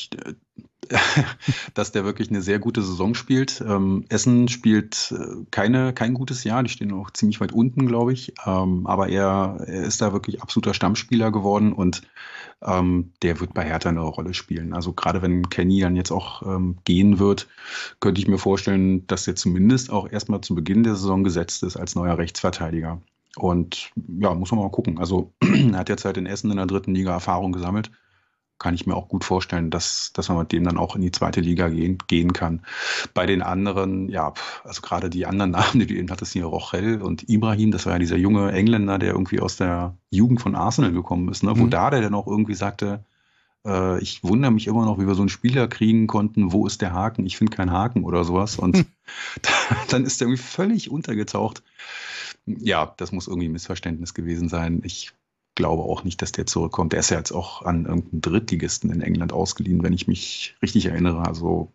dass der wirklich eine sehr gute Saison spielt. Essen spielt kein gutes Jahr, die stehen auch ziemlich weit unten, glaube ich. Aber er ist da wirklich absoluter Stammspieler geworden und der wird bei Hertha eine Rolle spielen. Also gerade wenn Kenny dann jetzt auch gehen wird, könnte ich mir vorstellen, dass er zumindest auch erstmal zu Beginn der Saison gesetzt ist als neuer Rechtsverteidiger. Und ja, muss man mal gucken. Also er hat jetzt halt in Essen in der 3. Liga Erfahrung gesammelt. Kann ich mir auch gut vorstellen, dass man mit dem dann auch in die 2. Liga gehen kann. Bei den anderen, ja, also gerade die anderen Namen, die du eben hattest, hier Rochel und Ibrahim, das war ja dieser junge Engländer, der irgendwie aus der Jugend von Arsenal gekommen ist, ne? Wo der dann auch irgendwie sagte, Ich wundere mich immer noch, wie wir so einen Spieler kriegen konnten. Wo ist der Haken? Ich finde keinen Haken oder sowas. Und dann ist der irgendwie völlig untergetaucht. Ja, das muss irgendwie ein Missverständnis gewesen sein. Ich glaube auch nicht, dass der zurückkommt. Der ist ja jetzt auch an irgendeinen Drittligisten in England ausgeliehen, wenn ich mich richtig erinnere. Also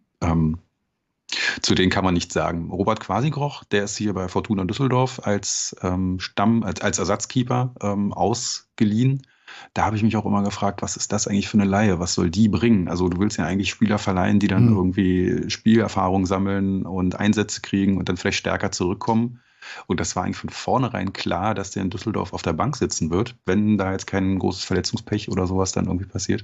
zu denen kann man nichts sagen. Robert Quasigroch, der ist hier bei Fortuna Düsseldorf als als Ersatzkeeper ausgeliehen. Da habe ich mich auch immer gefragt, was ist das eigentlich für eine Leihe? Was soll die bringen? Also du willst ja eigentlich Spieler verleihen, die dann irgendwie Spielerfahrung sammeln und Einsätze kriegen und dann vielleicht stärker zurückkommen. Und das war eigentlich von vornherein klar, dass der in Düsseldorf auf der Bank sitzen wird, wenn da jetzt kein großes Verletzungspech oder sowas dann irgendwie passiert.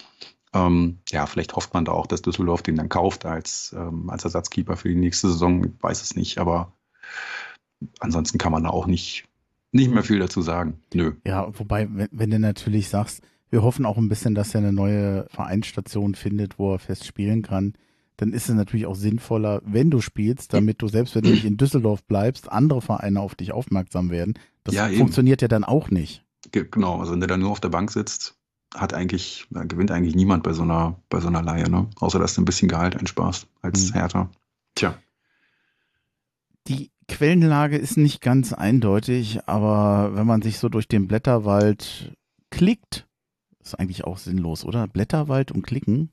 Ja, vielleicht hofft man da auch, dass Düsseldorf den dann kauft als Ersatzkeeper für die nächste Saison. Ich weiß es nicht, aber ansonsten kann man da auch nicht mehr viel dazu sagen. Nö.
Ja, wobei, wenn du natürlich sagst, wir hoffen auch ein bisschen, dass er eine neue Vereinsstation findet, wo er fest spielen kann, dann ist es natürlich auch sinnvoller, wenn du spielst, damit du, selbst wenn du nicht in Düsseldorf bleibst, andere Vereine auf dich aufmerksam werden. Das funktioniert ja dann auch nicht.
Genau, also wenn der dann nur auf der Bank sitzt, gewinnt eigentlich niemand bei so einer Leihe, ne? Außer dass du ein bisschen Gehalt einsparst als Hertha. Tja.
Die Quellenlage ist nicht ganz eindeutig, aber wenn man sich so durch den Blätterwald klickt, ist eigentlich auch sinnlos, oder? Blätterwald und klicken.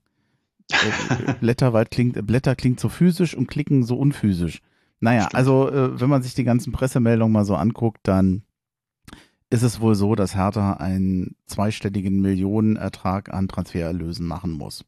Blätter klingt so physisch und klicken so unphysisch. Naja, stimmt. Also wenn man sich die ganzen Pressemeldungen mal so anguckt, dann ist es wohl so, dass Hertha einen zweistelligen Millionenertrag an Transfererlösen machen muss.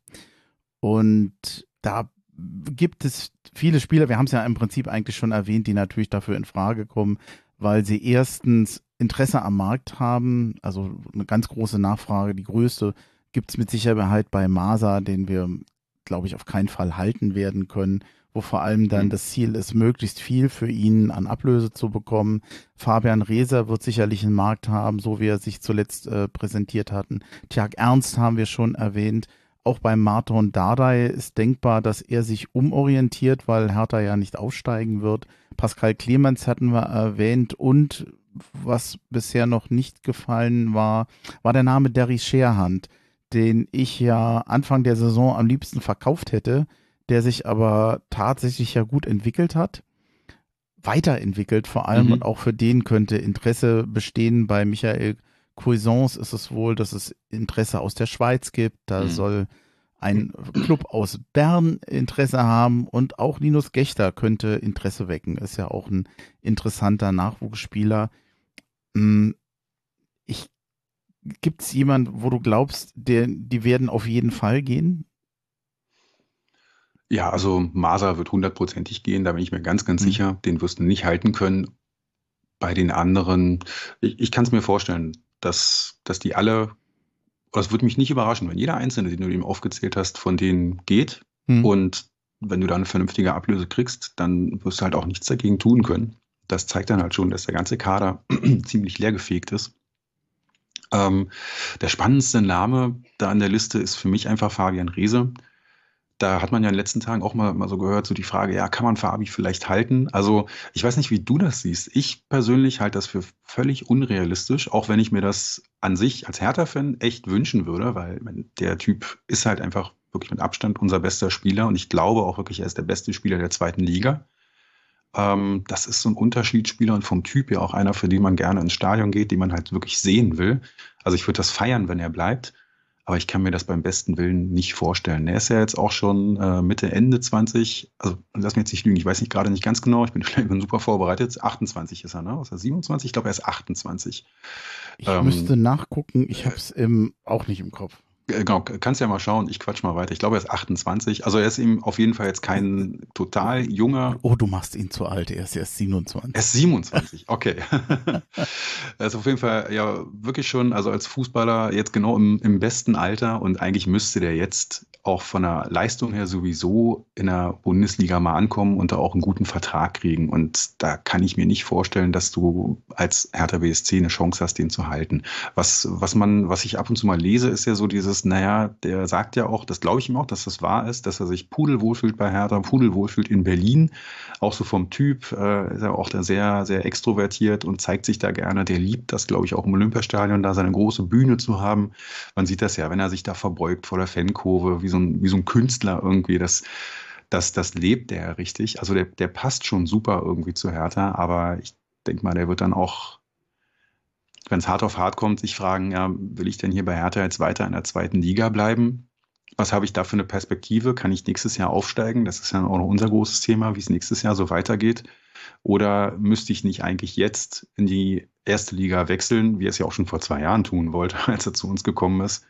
Und da gibt es viele Spieler, wir haben es ja im Prinzip eigentlich schon erwähnt, die natürlich dafür in Frage kommen, weil sie erstens Interesse am Markt haben, also eine ganz große Nachfrage, die größte gibt es mit Sicherheit bei Masa, den wir, glaube ich, auf keinen Fall halten werden können, wo vor allem dann das Ziel ist, möglichst viel für ihn an Ablöse zu bekommen. Fabian Reser wird sicherlich einen Markt haben, so wie er sich zuletzt präsentiert hatten. Tjag Ernst haben wir schon erwähnt. Auch beim Marton Dardai ist denkbar, dass er sich umorientiert, weil Hertha ja nicht aufsteigen wird. Pascal Clemens hatten wir erwähnt und was bisher noch nicht gefallen war der Name Derry Scherhand, den ich ja Anfang der Saison am liebsten verkauft hätte, der sich aber tatsächlich ja gut entwickelt hat, weiterentwickelt vor allem und auch für den könnte Interesse bestehen. Bei Michael Cuisance ist es wohl, dass es Interesse aus der Schweiz gibt, da soll ein Club aus Bern Interesse haben und auch Linus Gächter könnte Interesse wecken, ist ja auch ein interessanter Nachwuchsspieler. Gibt es jemanden, wo du glaubst, die werden auf jeden Fall gehen?
Ja, also Masa wird 100%ig gehen, da bin ich mir ganz, ganz sicher. Den wirst du nicht halten können. Bei den anderen, ich kann es mir vorstellen, dass die alle, das würde mich nicht überraschen, wenn jeder Einzelne, den du eben aufgezählt hast, von denen geht. Und wenn du da eine vernünftige Ablöse kriegst, dann wirst du halt auch nichts dagegen tun können. Das zeigt dann halt schon, dass der ganze Kader ziemlich leergefegt ist. Der spannendste Name da an der Liste ist für mich einfach Fabian Reese. Da hat man ja in den letzten Tagen auch mal so gehört, so die Frage, ja, kann man Fabi vielleicht halten? Also ich weiß nicht, wie du das siehst. Ich persönlich halte das für völlig unrealistisch, auch wenn ich mir das an sich als Hertha-Fan echt wünschen würde, weil der Typ ist halt einfach wirklich mit Abstand unser bester Spieler und ich glaube auch wirklich, er ist der beste Spieler der zweiten Liga. Das ist so ein Unterschiedsspieler und vom Typ ja auch einer, für den man gerne ins Stadion geht, den man halt wirklich sehen will. Also ich würde das feiern, wenn er bleibt. Aber ich kann mir das beim besten Willen nicht vorstellen. Er ist ja jetzt auch schon Mitte, Ende 20. Also lass mir jetzt nicht lügen, ich weiß nicht gerade nicht ganz genau. Ich bin super vorbereitet. 28 ist er, ne? Ist er 27? Ich glaube, er ist 28.
Ich müsste nachgucken. Ich habe es auch nicht im Kopf.
Genau, kannst ja mal schauen. Ich quatsch mal weiter. Ich glaube, er ist 28. Also er ist ihm auf jeden Fall jetzt kein total junger.
Oh, du machst ihn zu alt. Er ist erst 27.
Er ist 27, okay. Er ist auf jeden Fall ja wirklich schon, also als Fußballer jetzt genau im besten Alter und eigentlich müsste der jetzt auch von der Leistung her sowieso in der Bundesliga mal ankommen und da auch einen guten Vertrag kriegen. Und da kann ich mir nicht vorstellen, dass du als Hertha BSC eine Chance hast, den zu halten. Was ich ab und zu mal lese, ist ja so dieses der sagt ja auch, das glaube ich ihm auch, dass das wahr ist, dass er sich pudelwohl fühlt bei Hertha, pudelwohl fühlt in Berlin. Auch so vom Typ ist er auch da sehr, sehr extrovertiert und zeigt sich da gerne. Der liebt das, glaube ich, auch im Olympiastadion, da seine große Bühne zu haben. Man sieht das ja, wenn er sich da verbeugt vor der Fankurve, wie so ein Künstler irgendwie, das lebt der richtig. Also der passt schon super irgendwie zu Hertha, aber ich denke mal, der wird dann auch, wenn es hart auf hart kommt, sich fragen, ja, will ich denn hier bei Hertha jetzt weiter in der 2. Liga bleiben? Was habe ich da für eine Perspektive? Kann ich nächstes Jahr aufsteigen? Das ist ja auch noch unser großes Thema, wie es nächstes Jahr so weitergeht. Oder müsste ich nicht eigentlich jetzt in die 1. Liga wechseln, wie er es ja auch schon vor 2 Jahren tun wollte, als er zu uns gekommen ist?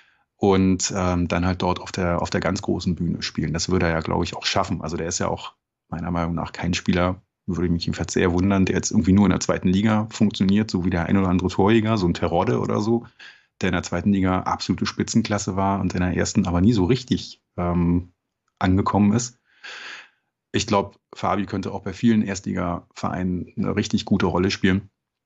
Und dann halt dort auf der ganz großen Bühne spielen. Das würde er ja, glaube ich, auch schaffen. Also der ist ja auch meiner Meinung nach kein Spieler, würde mich jedenfalls sehr wundern, der jetzt irgendwie nur in der 2. Liga funktioniert, so wie der ein oder andere Torjäger, so ein Terodde oder so, der in der 2. Liga absolute Spitzenklasse war und in der 1. aber nie so richtig angekommen ist. Ich glaube, Fabi könnte auch bei vielen Erstligavereinen eine richtig gute Rolle spielen.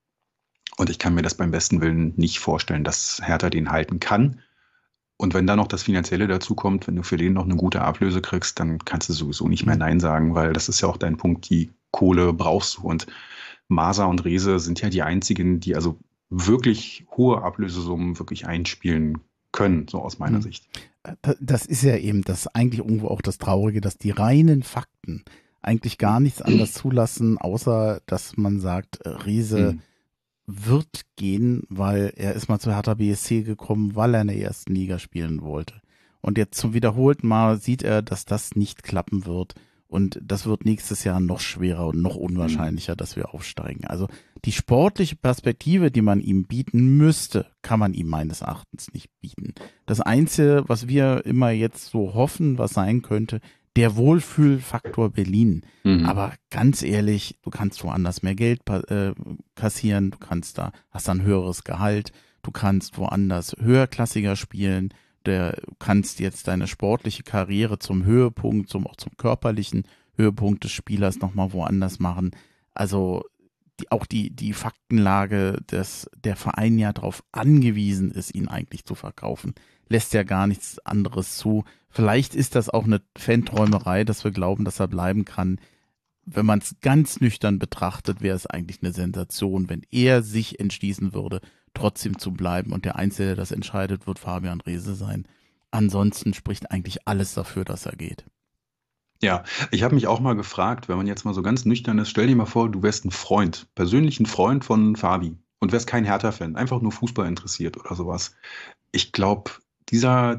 Und ich kann mir das beim besten Willen nicht vorstellen, dass Hertha den halten kann. Und wenn da noch das Finanzielle dazu kommt, wenn du für den noch eine gute Ablöse kriegst, dann kannst du sowieso nicht mehr Nein sagen, weil das ist ja auch dein Punkt, die Kohle brauchst du. Und Masa und Rehse sind ja die einzigen, die also wirklich hohe Ablösesummen wirklich einspielen können, so aus meiner Sicht.
Das ist ja eben das eigentlich irgendwo auch das Traurige, dass die reinen Fakten eigentlich gar nichts anderes zulassen, außer dass man sagt, Rehse wird gehen, weil er ist mal zu Hertha BSC gekommen, weil er in der 1. Liga spielen wollte. Und jetzt zum wiederholten Mal sieht er, dass das nicht klappen wird. Und das wird nächstes Jahr noch schwerer und noch unwahrscheinlicher, dass wir aufsteigen. Also die sportliche Perspektive, die man ihm bieten müsste, kann man ihm meines Erachtens nicht bieten. Das Einzige, was wir immer jetzt so hoffen, was sein könnte, der Wohlfühlfaktor Berlin. Aber ganz ehrlich, du kannst woanders mehr Geld kassieren, hast ein höheres Gehalt, du kannst woanders höherklassiger spielen, du kannst jetzt deine sportliche Karriere zum Höhepunkt, auch zum körperlichen Höhepunkt des Spielers nochmal woanders machen. Also die Faktenlage, dass der Verein ja darauf angewiesen ist, ihn eigentlich zu verkaufen, lässt ja gar nichts anderes zu. Vielleicht ist das auch eine Fanträumerei, dass wir glauben, dass er bleiben kann. Wenn man es ganz nüchtern betrachtet, wäre es eigentlich eine Sensation, wenn er sich entschließen würde, trotzdem zu bleiben. Und der Einzige, der das entscheidet, wird Fabian Rehse sein. Ansonsten spricht eigentlich alles dafür, dass er geht.
Ja, ich habe mich auch mal gefragt, wenn man jetzt mal so ganz nüchtern ist, stell dir mal vor, du wärst ein Freund, persönlichen Freund von Fabi und wärst kein Hertha-Fan, einfach nur Fußball interessiert oder sowas. Ich glaube, dieser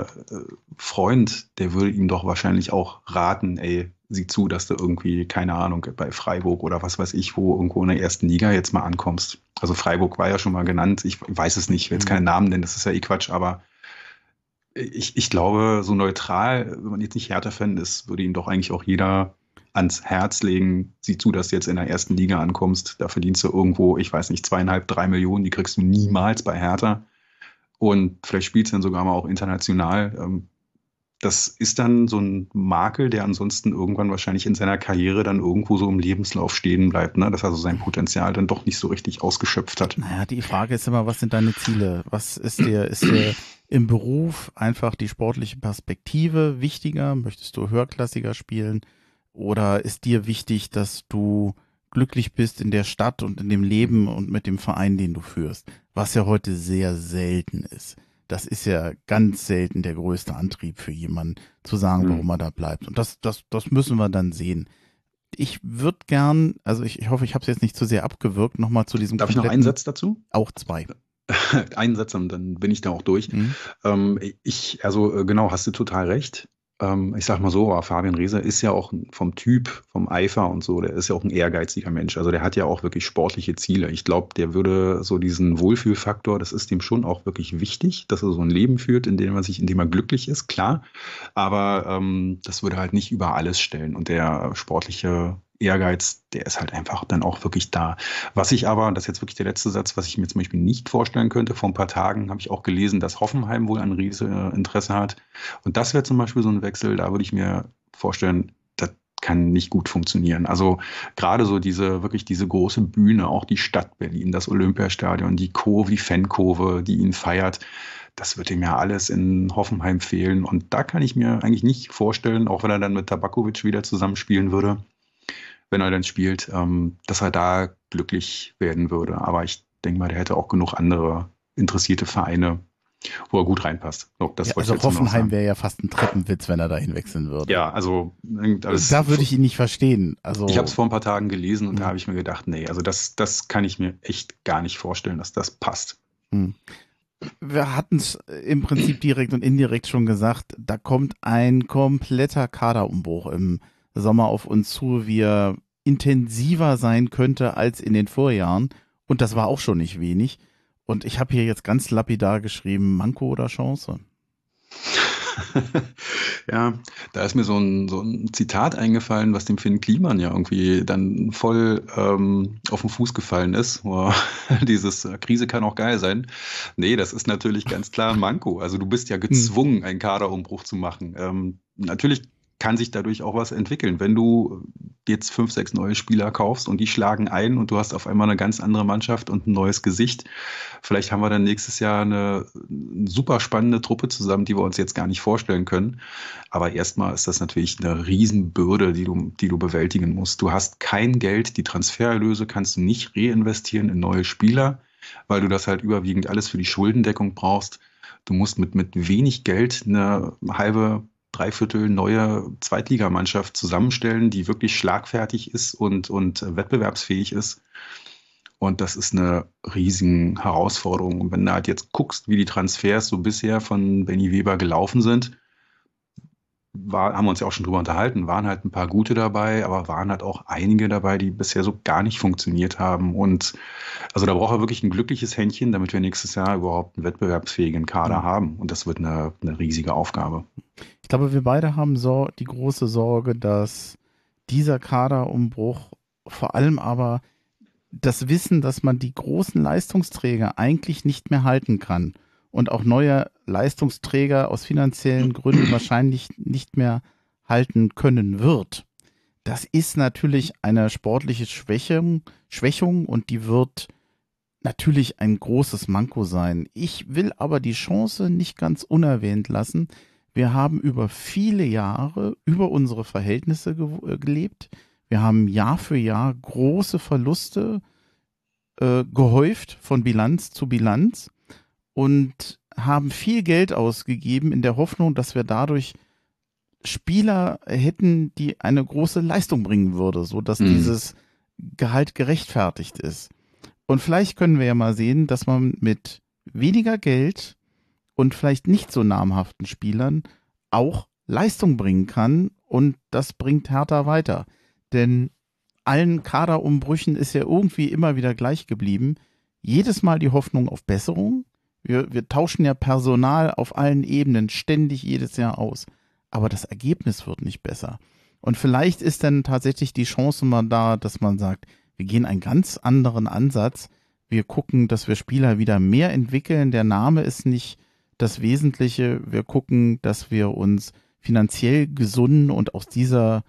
Freund, der würde ihm doch wahrscheinlich auch raten, ey, sieh zu, dass du irgendwie, keine Ahnung, bei Freiburg oder was weiß ich, wo irgendwo in der 1. Liga jetzt mal ankommst. Also Freiburg war ja schon mal genannt, ich weiß es nicht, ich will jetzt keinen Namen nennen, das ist ja eh Quatsch, aber ich glaube, so neutral, wenn man jetzt nicht Hertha-Fan ist, würde ihm doch eigentlich auch jeder ans Herz legen, sieh zu, dass du jetzt in der 1. Liga ankommst, da verdienst du irgendwo, ich weiß nicht, 2,5, 3 Millionen, die kriegst du niemals bei Hertha. Und vielleicht spielst du dann sogar mal auch international. Das ist dann so ein Makel, der ansonsten irgendwann wahrscheinlich in seiner Karriere dann irgendwo so im Lebenslauf stehen bleibt, ne? Dass er so sein Potenzial dann doch nicht so richtig ausgeschöpft hat.
Naja, die Frage ist immer, was sind deine Ziele? Was ist dir im Beruf einfach die sportliche Perspektive wichtiger? Möchtest du höherklassiger spielen? Oder ist dir wichtig, dass du glücklich bist in der Stadt und in dem Leben und mit dem Verein, den du führst? Was ja heute sehr selten ist. Das ist ja ganz selten der größte Antrieb für jemanden, zu sagen, warum er da bleibt. Und das müssen wir dann sehen. Ich würde gern, also ich hoffe, ich habe es jetzt nicht zu sehr abgewürgt, nochmal zu diesem
Darf ich noch einen Satz dazu?
Auch 2.
Einen Satz, dann bin ich da auch durch. Genau, hast du total recht. Ich sag mal so, Fabian Rehse ist ja auch vom Typ, vom Eifer und so, der ist ja auch ein ehrgeiziger Mensch. Also der hat ja auch wirklich sportliche Ziele. Ich glaube, der würde so diesen Wohlfühlfaktor, das ist dem schon auch wirklich wichtig, dass er so ein Leben führt, in dem er glücklich ist, klar. Aber das würde halt nicht über alles stellen. Und der sportliche Ehrgeiz, der ist halt einfach dann auch wirklich da. Was ich aber, das ist jetzt wirklich der letzte Satz, was ich mir zum Beispiel nicht vorstellen könnte, vor ein paar Tagen habe ich auch gelesen, dass Hoffenheim wohl an Rehse Interesse hat. Und das wäre zum Beispiel so ein Wechsel, da würde ich mir vorstellen, das kann nicht gut funktionieren. Also gerade so diese große Bühne, auch die Stadt Berlin, das Olympiastadion, die Fankurve, die ihn feiert, das wird ihm ja alles in Hoffenheim fehlen. Und da kann ich mir eigentlich nicht vorstellen, auch wenn er dann mit Tabakovic wieder zusammenspielen würde, wenn er dann spielt, dass er da glücklich werden würde. Aber ich denke mal, der hätte auch genug andere interessierte Vereine, wo er gut reinpasst. So, das
also Hoffenheim wäre ja fast ein Treppenwitz, wenn er dahin wechseln würde.
Ja, also
da würde ich ihn nicht verstehen. Also
ich habe es vor ein paar Tagen gelesen und da habe ich mir gedacht, nee, also das kann ich mir echt gar nicht vorstellen, dass das passt.
Wir hatten es im Prinzip direkt und indirekt schon gesagt, da kommt ein kompletter Kaderumbruch im Sommer auf uns zu, wie er intensiver sein könnte als in den Vorjahren. Und das war auch schon nicht wenig. Und ich habe hier jetzt ganz lapidar geschrieben, Manko oder Chance?
Ja, da ist mir so ein Zitat eingefallen, was dem Finn Kliman ja irgendwie dann voll auf den Fuß gefallen ist. Dieses Krise kann auch geil sein. Nee, das ist natürlich ganz klar ein Manko. Also du bist ja gezwungen, einen Kaderumbruch zu machen. Natürlich kann sich dadurch auch was entwickeln. Wenn du jetzt 5, 6 neue Spieler kaufst und die schlagen ein und du hast auf einmal eine ganz andere Mannschaft und ein neues Gesicht, vielleicht haben wir dann nächstes Jahr eine super spannende Truppe zusammen, die wir uns jetzt gar nicht vorstellen können. Aber erstmal ist das natürlich eine Riesenbürde, die du bewältigen musst. Du hast kein Geld, die Transfererlöse kannst du nicht reinvestieren in neue Spieler, weil du das halt überwiegend alles für die Schuldendeckung brauchst. Du musst mit wenig Geld eine halbe, dreiviertel neue Zweitligamannschaft zusammenstellen, die wirklich schlagfertig ist und wettbewerbsfähig ist. Und das ist eine riesen Herausforderung. Und wenn du halt jetzt guckst, wie die Transfers so bisher von Benny Weber gelaufen sind, haben wir uns ja auch schon drüber unterhalten, waren halt ein paar gute dabei, aber waren halt auch einige dabei, die bisher so gar nicht funktioniert haben. Und also da braucht er wirklich ein glückliches Händchen, damit wir nächstes Jahr überhaupt einen wettbewerbsfähigen Kader haben. Und das wird eine riesige Aufgabe.
Ich glaube, wir beide haben die große Sorge, dass dieser Kaderumbruch, vor allem aber das Wissen, dass man die großen Leistungsträger eigentlich nicht mehr halten kann und auch neue Leistungsträger aus finanziellen Gründen wahrscheinlich nicht mehr halten können wird. Das ist natürlich eine sportliche Schwächung und die wird natürlich ein großes Manko sein. Ich will aber die Chance nicht ganz unerwähnt lassen. Wir haben über viele Jahre über unsere Verhältnisse gelebt. Wir haben Jahr für Jahr große Verluste gehäuft von Bilanz zu Bilanz und haben viel Geld ausgegeben in der Hoffnung, dass wir dadurch Spieler hätten, die eine große Leistung bringen würde, sodass dieses Gehalt gerechtfertigt ist. Und vielleicht können wir ja mal sehen, dass man mit weniger Geld und vielleicht nicht so namhaften Spielern auch Leistung bringen kann und das bringt Hertha weiter. Denn allen Kaderumbrüchen ist ja irgendwie immer wieder gleich geblieben. Jedes Mal die Hoffnung auf Besserung. Wir tauschen ja Personal auf allen Ebenen ständig jedes Jahr aus. Aber das Ergebnis wird nicht besser. Und vielleicht ist dann tatsächlich die Chance mal da, dass man sagt, wir gehen einen ganz anderen Ansatz. Wir gucken, dass wir Spieler wieder mehr entwickeln. Der Name ist nicht das Wesentliche. Wir gucken, dass wir uns finanziell gesunden und aus dieser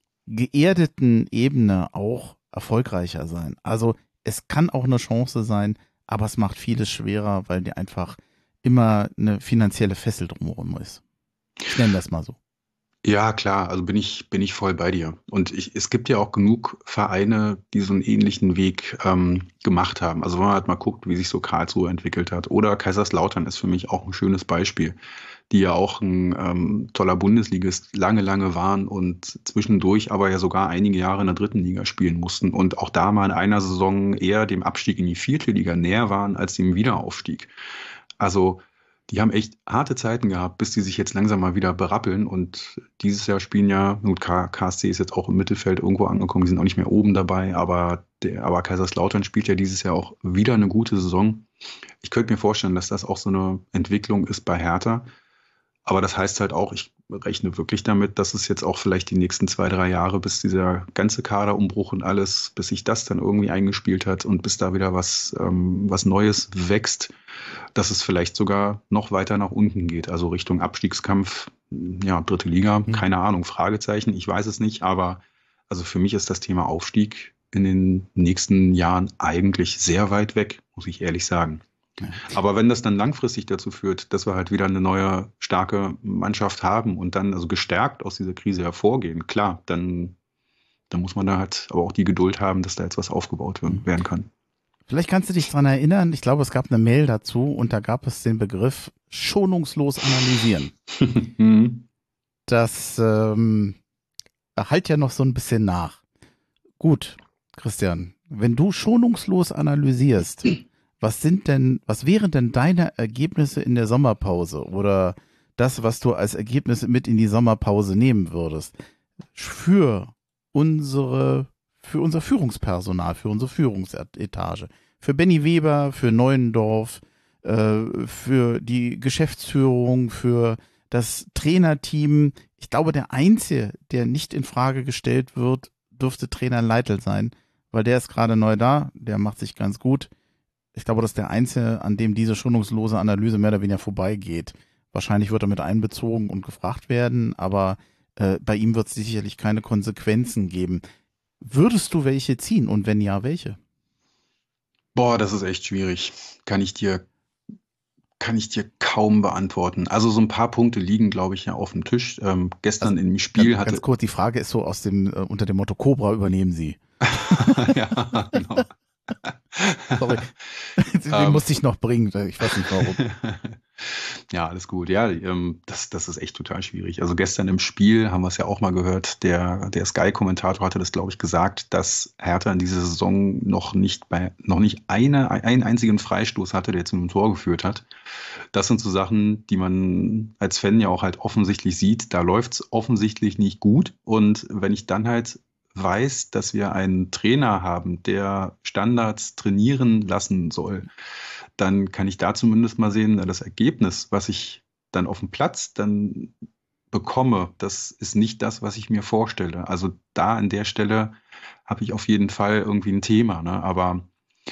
geerdeten Ebene auch erfolgreicher sein. Also es kann auch eine Chance sein, aber es macht vieles schwerer, weil dir einfach immer eine finanzielle Fessel drumherum ist. Ich nenne das mal so.
Ja, klar, also bin ich voll bei dir. Und es gibt ja auch genug Vereine, die so einen ähnlichen Weg gemacht haben. Also wenn man halt mal guckt, wie sich so Karlsruhe entwickelt hat. Oder Kaiserslautern ist für mich auch ein schönes Beispiel, die ja auch ein toller Bundesligist lange waren und zwischendurch aber ja sogar einige Jahre in der 3. Liga spielen mussten und auch da mal in einer Saison eher dem Abstieg in die 4. Liga näher waren als dem Wiederaufstieg. Also die haben echt harte Zeiten gehabt, bis die sich jetzt langsam mal wieder berappeln. Und dieses Jahr spielen ja, gut, KSC ist jetzt auch im Mittelfeld irgendwo angekommen, die sind auch nicht mehr oben dabei, aber Kaiserslautern spielt ja dieses Jahr auch wieder eine gute Saison. Ich könnte mir vorstellen, dass das auch so eine Entwicklung ist bei Hertha. Aber das heißt halt auch, ich rechne wirklich damit, dass es jetzt auch vielleicht die nächsten 2, 3 Jahre, bis dieser ganze Kaderumbruch und alles, bis sich das dann irgendwie eingespielt hat und bis da wieder was Neues wächst, dass es vielleicht sogar noch weiter nach unten geht, also Richtung Abstiegskampf, ja, 3. Liga, keine Ahnung, Fragezeichen, ich weiß es nicht, aber also für mich ist das Thema Aufstieg in den nächsten Jahren eigentlich sehr weit weg, muss ich ehrlich sagen. Aber wenn das dann langfristig dazu führt, dass wir halt wieder eine neue, starke Mannschaft haben und dann also gestärkt aus dieser Krise hervorgehen, klar, dann muss man da halt aber auch die Geduld haben, dass da jetzt was aufgebaut werden kann.
Vielleicht kannst du dich daran erinnern, ich glaube, es gab eine Mail dazu und da gab es den Begriff schonungslos analysieren. Das halt ja noch so ein bisschen nach. Gut, Christian, wenn du schonungslos analysierst, was wären denn deine Ergebnisse in der Sommerpause oder das, was du als Ergebnisse mit in die Sommerpause nehmen würdest für unser Führungspersonal, für unsere Führungsetage, für Benny Weber, für Neuendorf, für die Geschäftsführung, für das Trainerteam. Ich glaube, der Einzige, der nicht in Frage gestellt wird, dürfte Trainer Leitl sein, weil der ist gerade neu da, der macht sich ganz gut. Ich glaube, das ist der Einzige, an dem diese schonungslose Analyse mehr oder weniger vorbeigeht. Wahrscheinlich wird er mit einbezogen und gefragt werden, aber bei ihm wird es sicherlich keine Konsequenzen geben. Würdest du welche ziehen und wenn ja, welche?
Boah, das ist echt schwierig. Kann ich dir kaum beantworten. Also so ein paar Punkte liegen, glaube ich, ja auf dem Tisch. Gestern im Spiel hatte...
Ganz kurz, die Frage ist so unter dem Motto Cobra übernehmen Sie.
Ja, genau.
Sorry, den musste ich noch bringen, ich weiß nicht warum.
Ja, alles gut. Ja, das ist echt total schwierig. Also gestern im Spiel haben wir es ja auch mal gehört, der Sky-Kommentator hatte das, glaube ich, gesagt, dass Hertha in dieser Saison noch nicht einen einzigen Freistoß hatte, der zu einem Tor geführt hat. Das sind so Sachen, die man als Fan ja auch halt offensichtlich sieht. Da läuft es offensichtlich nicht gut. Und wenn ich dann halt weiß, dass wir einen Trainer haben, der Standards trainieren lassen soll, dann kann ich da zumindest mal sehen, das Ergebnis, was ich dann auf dem Platz dann bekomme, das ist nicht das, was ich mir vorstelle. Also da an der Stelle habe ich auf jeden Fall irgendwie ein Thema, ne? Aber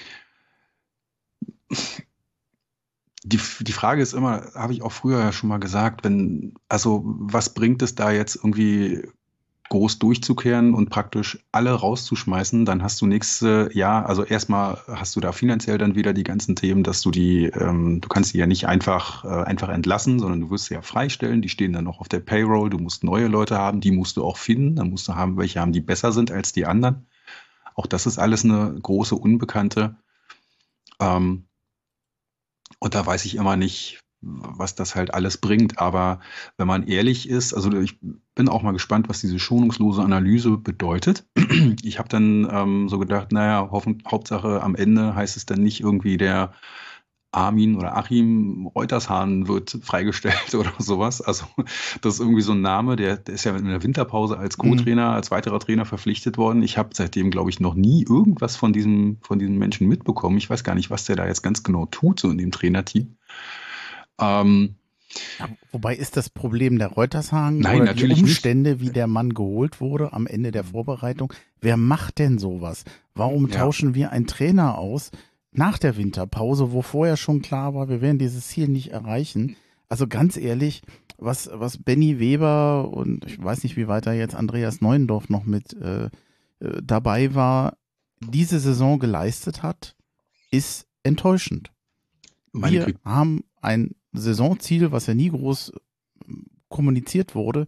die Frage ist immer, habe ich auch früher ja schon mal gesagt, was bringt es da jetzt irgendwie groß durchzukehren und praktisch alle rauszuschmeißen, dann hast du nächstes Jahr, also erstmal hast du da finanziell dann wieder die ganzen Themen, dass du du kannst die ja nicht einfach entlassen, sondern du wirst sie ja freistellen, die stehen dann noch auf der Payroll, du musst neue Leute haben, die musst du auch finden, dann musst du haben, welche haben, die besser sind als die anderen. Auch das ist alles eine große Unbekannte. Und da weiß ich immer nicht, was das halt alles bringt. Aber wenn man ehrlich ist, also ich bin auch mal gespannt, was diese schonungslose Analyse bedeutet. Ich habe dann so gedacht, naja, Hauptsache am Ende heißt es dann nicht irgendwie der Armin oder Achim Reutershahn wird freigestellt oder sowas. Also das ist irgendwie so ein Name, der ist ja in der Winterpause als Co-Trainer, als weiterer Trainer verpflichtet worden. Ich habe seitdem, glaube ich, noch nie irgendwas von diesem Menschen mitbekommen. Ich weiß gar nicht, was der da jetzt ganz genau tut, so in dem Trainerteam.
Ja, wobei ist das Problem der Reutershahn
Nein,
oder die
natürlich
Umstände, wie der Mann geholt wurde am Ende der Vorbereitung? Wer macht denn sowas? Warum tauschen wir einen Trainer aus nach der Winterpause, wo vorher schon klar war, wir werden dieses Ziel nicht erreichen? Also ganz ehrlich, was Benny Weber und ich weiß nicht, wie weiter jetzt Andreas Neuendorf noch mit dabei war, diese Saison geleistet hat, ist enttäuschend. Wir haben ein Saisonziel, was ja nie groß kommuniziert wurde,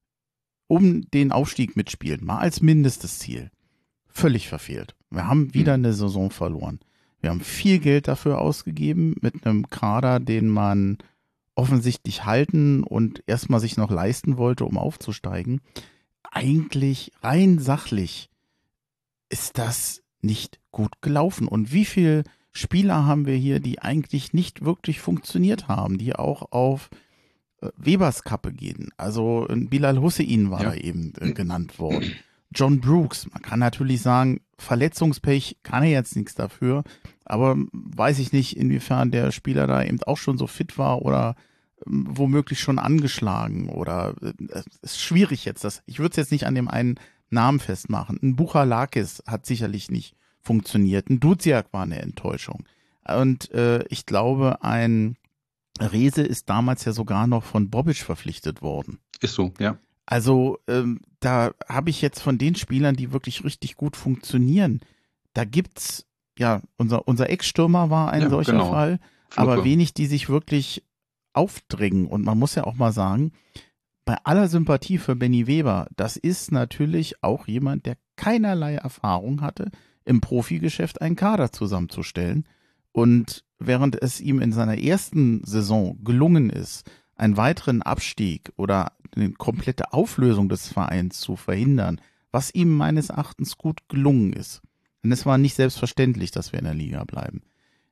um den Aufstieg mitspielen, mal als mindestes Ziel. Völlig verfehlt. Wir haben wieder eine Saison verloren. Wir haben viel Geld dafür ausgegeben mit einem Kader, den man offensichtlich halten und erstmal sich noch leisten wollte, um aufzusteigen. Eigentlich rein sachlich ist das nicht gut gelaufen. Und wie viel Spieler haben wir hier, die eigentlich nicht wirklich funktioniert haben, die auch auf Webers Kappe gehen. Also Bilal Hussein war da eben genannt worden. John Brooks, man kann natürlich sagen, Verletzungspech kann er jetzt nichts dafür, aber weiß ich nicht, inwiefern der Spieler da eben auch schon so fit war oder womöglich schon angeschlagen oder es ist schwierig jetzt. Ich würde es jetzt nicht an dem einen Namen festmachen. Ein Buchalakis hat sicherlich nicht funktioniert. Ein Duziak war eine Enttäuschung. Und ich glaube, ein Rehse ist damals ja sogar noch von Bobic verpflichtet worden.
Ist so, ja.
Also da habe ich jetzt von den Spielern, die wirklich richtig gut funktionieren, da gibt's, ja, unser Ex-Stürmer war ein solcher Fall, aber wenig, die sich wirklich aufdrängen. Und man muss ja auch mal sagen, bei aller Sympathie für Benny Weber, das ist natürlich auch jemand, der keinerlei Erfahrung hatte, im Profigeschäft einen Kader zusammenzustellen. Und während es ihm in seiner ersten Saison gelungen ist, einen weiteren Abstieg oder eine komplette Auflösung des Vereins zu verhindern, was ihm meines Erachtens gut gelungen ist. Denn es war nicht selbstverständlich, dass wir in der Liga bleiben.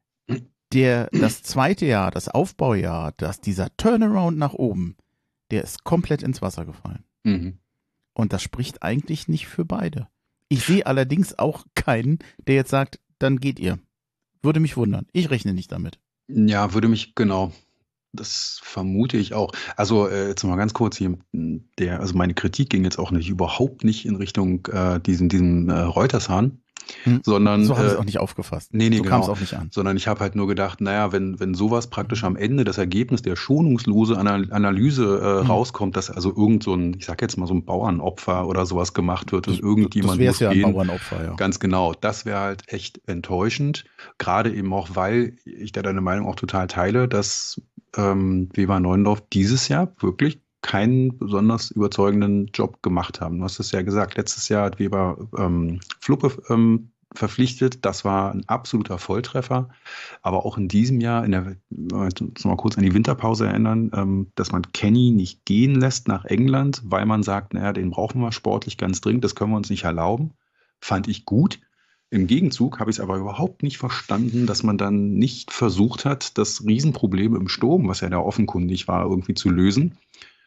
Das zweite Jahr, das Aufbaujahr, dieser Turnaround nach oben, der ist komplett ins Wasser gefallen.
Mhm.
Und das spricht eigentlich nicht für beide. Ich sehe allerdings auch keinen, der jetzt sagt, dann geht ihr. Würde mich wundern. Ich rechne nicht damit.
Ja, genau. Das vermute ich auch. Also jetzt mal ganz kurz hier, also meine Kritik ging jetzt auch überhaupt nicht in Richtung diesem Reutershahn, sondern
so habe ich es auch nicht aufgefasst.
Nee,
so
genau.
kam es auch nicht an.
Sondern ich habe halt nur gedacht, naja, wenn sowas praktisch am Ende das Ergebnis der schonungslose Analyse rauskommt, dass also irgend so ein, ich sag jetzt mal so ein Bauernopfer oder sowas gemacht wird und irgendjemand
muss gehen. Das wäre ja ein
Bauernopfer,
ja.
Ganz genau. Das wäre halt echt enttäuschend. Gerade eben auch, weil ich da deine Meinung auch total teile, dass Weber Neuendorf dieses Jahr wirklich keinen besonders überzeugenden Job gemacht haben. Du hast es ja gesagt, letztes Jahr hat Weber Fluppe verpflichtet. Das war ein absoluter Volltreffer. Aber auch in diesem Jahr, uns mal kurz an die Winterpause erinnern, dass man Kenny nicht gehen lässt nach England, weil man sagt, naja, den brauchen wir sportlich ganz dringend, das können wir uns nicht erlauben, fand ich gut. Im Gegenzug habe ich es aber überhaupt nicht verstanden, dass man dann nicht versucht hat, das Riesenproblem im Sturm, was ja da offenkundig war, irgendwie zu lösen.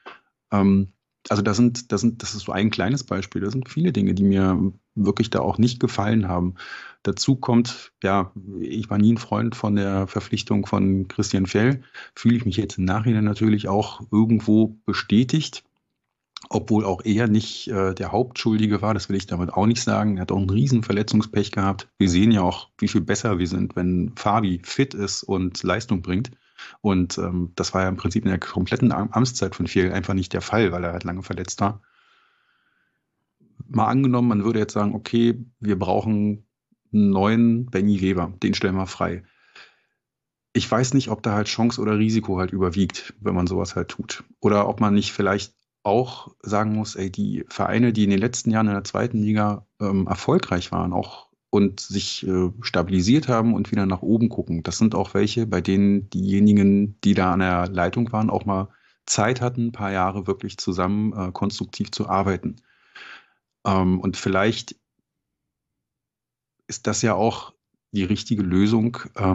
Also das ist so ein kleines Beispiel. Da sind viele Dinge, die mir wirklich da auch nicht gefallen haben. Dazu kommt, ja, ich war nie ein Freund von der Verpflichtung von Christian Fjell. Fühle ich mich jetzt im Nachhinein natürlich auch irgendwo bestätigt. Obwohl auch er nicht der Hauptschuldige war, das will ich damit auch nicht sagen. Er hat auch einen riesen Verletzungspech gehabt. Wir sehen ja auch, wie viel besser wir sind, wenn Fabi fit ist und Leistung bringt. Und das war ja im Prinzip in der kompletten Amtszeit von Fjell einfach nicht der Fall, weil er halt lange verletzt war. Mal angenommen, man würde jetzt sagen, okay, wir brauchen einen neuen Benny Weber, den stellen wir frei. Ich weiß nicht, ob da halt Chance oder Risiko halt überwiegt, wenn man sowas halt tut. Oder ob man nicht vielleicht auch sagen muss, die Vereine, die in den letzten Jahren in der zweiten Liga erfolgreich waren auch und sich stabilisiert haben und wieder nach oben gucken, das sind auch welche, bei denen diejenigen, die da an der Leitung waren, auch mal Zeit hatten, ein paar Jahre wirklich zusammen konstruktiv zu arbeiten. Und vielleicht ist das ja auch die richtige Lösung,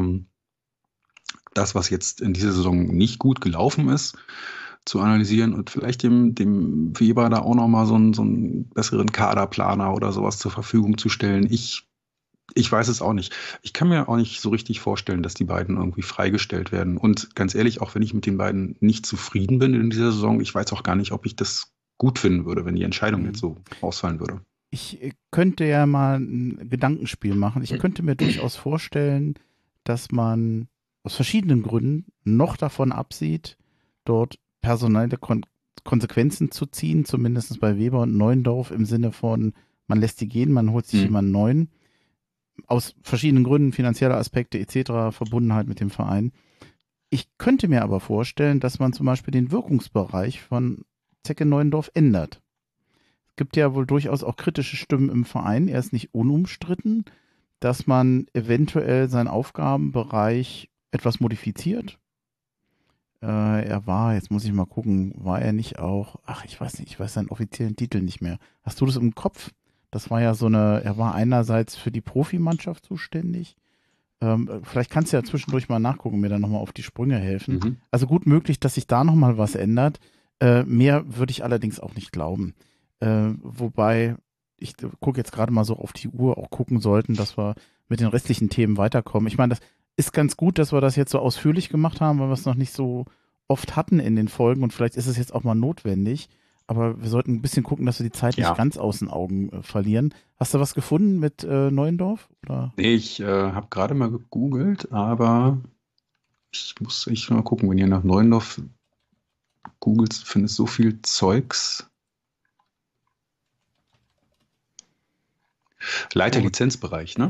das, was jetzt in dieser Saison nicht gut gelaufen ist, zu analysieren und vielleicht dem Weber da auch nochmal so einen besseren Kaderplaner oder sowas zur Verfügung zu stellen. Ich weiß es auch nicht. Ich kann mir auch nicht so richtig vorstellen, dass die beiden irgendwie freigestellt werden. Und ganz ehrlich, auch wenn ich mit den beiden nicht zufrieden bin in dieser Saison, ich weiß auch gar nicht, ob ich das gut finden würde, wenn die Entscheidung jetzt so ausfallen würde.
Ich könnte ja mal ein Gedankenspiel machen. Ich könnte mir durchaus vorstellen, dass man aus verschiedenen Gründen noch davon absieht, dort personelle Konsequenzen zu ziehen, zumindest bei Weber und Neuendorf im Sinne von, man lässt die gehen, man holt sich jemanden neuen. Aus verschiedenen Gründen, finanzielle Aspekte etc., Verbundenheit mit dem Verein. Ich könnte mir aber vorstellen, dass man zum Beispiel den Wirkungsbereich von Zecke Neuendorf ändert. Es gibt ja wohl durchaus auch kritische Stimmen im Verein, er ist nicht unumstritten, dass man eventuell seinen Aufgabenbereich etwas modifiziert. Er war, jetzt muss ich mal gucken, war er nicht auch, ich weiß nicht, ich weiß seinen offiziellen Titel nicht mehr. Hast du das im Kopf? Das war ja er war einerseits für die Profimannschaft zuständig. Vielleicht kannst du ja zwischendurch mal nachgucken, mir dann nochmal auf die Sprünge helfen.
Mhm.
Also gut möglich, dass sich da nochmal was ändert. Mehr würde ich allerdings auch nicht glauben. Wobei, ich gucke jetzt gerade mal so auf die Uhr, auch gucken sollten, dass wir mit den restlichen Themen weiterkommen. Ich meine, das ist ganz gut, dass wir das jetzt so ausführlich gemacht haben, weil wir es noch nicht so oft hatten in den Folgen und vielleicht ist es jetzt auch mal notwendig. Aber wir sollten ein bisschen gucken, dass wir die Zeit nicht ganz aus den Augen verlieren. Hast du was gefunden mit Neuendorf? Oder?
Nee, ich habe gerade mal gegoogelt, aber ich muss echt mal gucken, wenn ihr nach Neuendorf googelt, findest so viel Zeugs. Leiter Lizenzbereich, ne?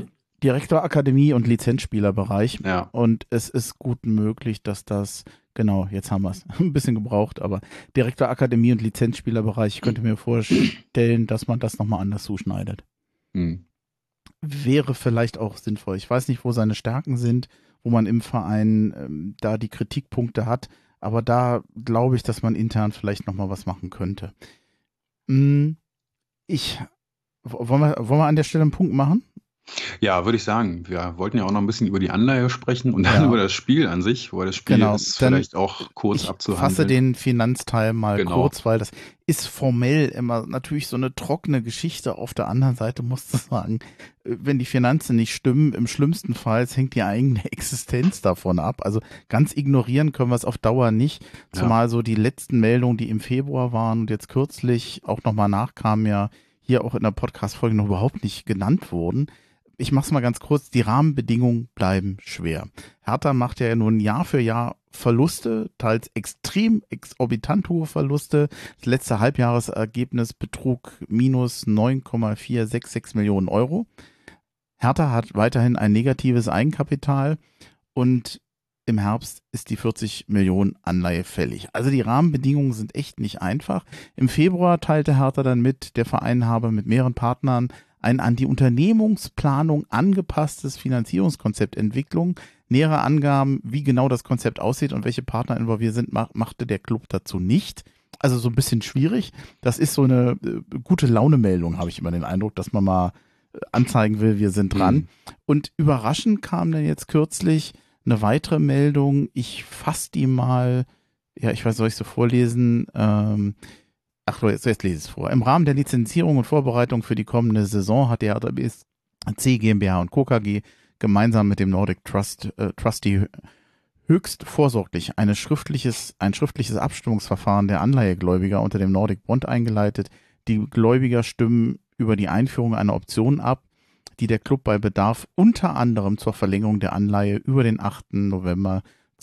Direktor Akademie und Lizenzspielerbereich.
Ja.
Und es ist gut möglich, dass das, genau, jetzt haben wir es, ein bisschen gebraucht, aber Direktor Akademie und Lizenzspielerbereich, ich könnte mir vorstellen, dass man das nochmal anders zuschneidet. Wäre vielleicht auch sinnvoll. Ich weiß nicht, wo seine Stärken sind, wo man im Verein da die Kritikpunkte hat, aber da glaube ich, dass man intern vielleicht nochmal was machen könnte. Wollen wir an der Stelle einen Punkt machen?
Ja, würde ich sagen. Wir wollten ja auch noch ein bisschen über die Anleihe sprechen und dann über das Spiel an sich, wo das Spiel ist vielleicht auch kurz abzuhandeln. Ich fasse den Finanzteil mal kurz, weil das ist formell immer natürlich so eine trockene Geschichte. Auf der anderen Seite musst du sagen, wenn die Finanzen nicht stimmen, im schlimmsten Fall hängt die eigene Existenz davon ab. Also ganz ignorieren können wir es auf Dauer nicht. Zumal so die letzten Meldungen, die im Februar waren und jetzt kürzlich auch nochmal nachkamen, ja hier auch in der Podcast-Folge noch überhaupt nicht genannt wurden. Ich mache es mal ganz kurz, die Rahmenbedingungen bleiben schwer. Hertha macht ja nun Jahr für Jahr Verluste, teils extrem exorbitant hohe Verluste. Das letzte Halbjahresergebnis betrug minus 9,466 Millionen Euro. Hertha hat weiterhin ein negatives Eigenkapital und im Herbst ist die 40 Millionen Anleihe fällig. Also die Rahmenbedingungen sind echt nicht einfach. Im Februar teilte Hertha dann mit, der Verein habe mit mehreren Partnern ein an die Unternehmungsplanung angepasstes Finanzierungskonzept Entwicklung. Nähere Angaben, wie genau das Konzept aussieht und welche Partner involviert sind, machte der Club dazu nicht. Also so ein bisschen schwierig. Das ist so eine gute Laune-Meldung, habe ich immer den Eindruck, dass man mal anzeigen will, wir sind dran. Und überraschend kam dann jetzt kürzlich eine weitere Meldung. Ich fasse die mal, ja, ich weiß, soll ich so vorlesen? Jetzt lese ich es vor. Im Rahmen der Lizenzierung und Vorbereitung für die kommende Saison hat die Hertha BSC GmbH und Co. KG gemeinsam mit dem Nordic Trustee höchst vorsorglich ein schriftliches Abstimmungsverfahren der Anleihegläubiger unter dem Nordic Bond eingeleitet. Die Gläubiger stimmen über die Einführung einer Option ab, die der Club bei Bedarf unter anderem zur Verlängerung der Anleihe über den 8. November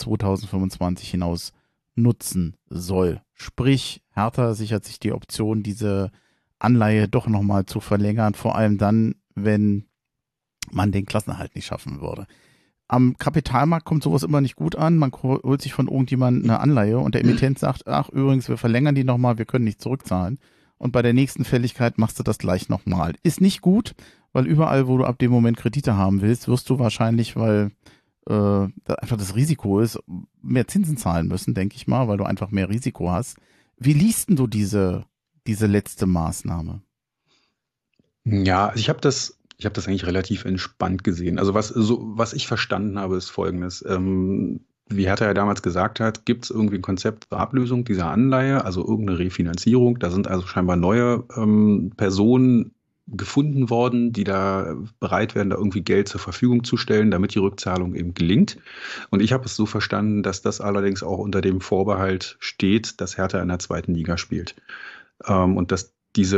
2025 hinaus nutzen soll. Sprich, Hertha sichert sich die Option, diese Anleihe doch nochmal zu verlängern, vor allem dann, wenn man den Klassenerhalt nicht schaffen würde. Am Kapitalmarkt kommt sowas immer nicht gut an. Man holt sich von irgendjemandem eine Anleihe und der Emittent sagt, ach übrigens, wir verlängern die nochmal, wir können nicht zurückzahlen. Und bei der nächsten Fälligkeit machst du das gleich nochmal. Ist nicht gut, weil überall, wo du ab dem Moment Kredite haben willst, wirst du wahrscheinlich, weil einfach das Risiko ist, mehr Zinsen zahlen müssen, denke ich mal, weil du einfach mehr Risiko hast. Wie liest denn du diese letzte Maßnahme? Ja, also ich habe das eigentlich relativ entspannt gesehen. Also was ich verstanden habe, ist Folgendes. Wie Hertha ja damals gesagt hat, gibt es irgendwie ein Konzept zur Ablösung dieser Anleihe, also irgendeine Refinanzierung. Da sind also scheinbar neue Personen gefunden worden, die da bereit wären, da irgendwie Geld zur Verfügung zu stellen, damit die Rückzahlung eben gelingt. Und ich habe es so verstanden, dass das allerdings auch unter dem Vorbehalt steht, dass Hertha in der 2. Liga spielt. Und dass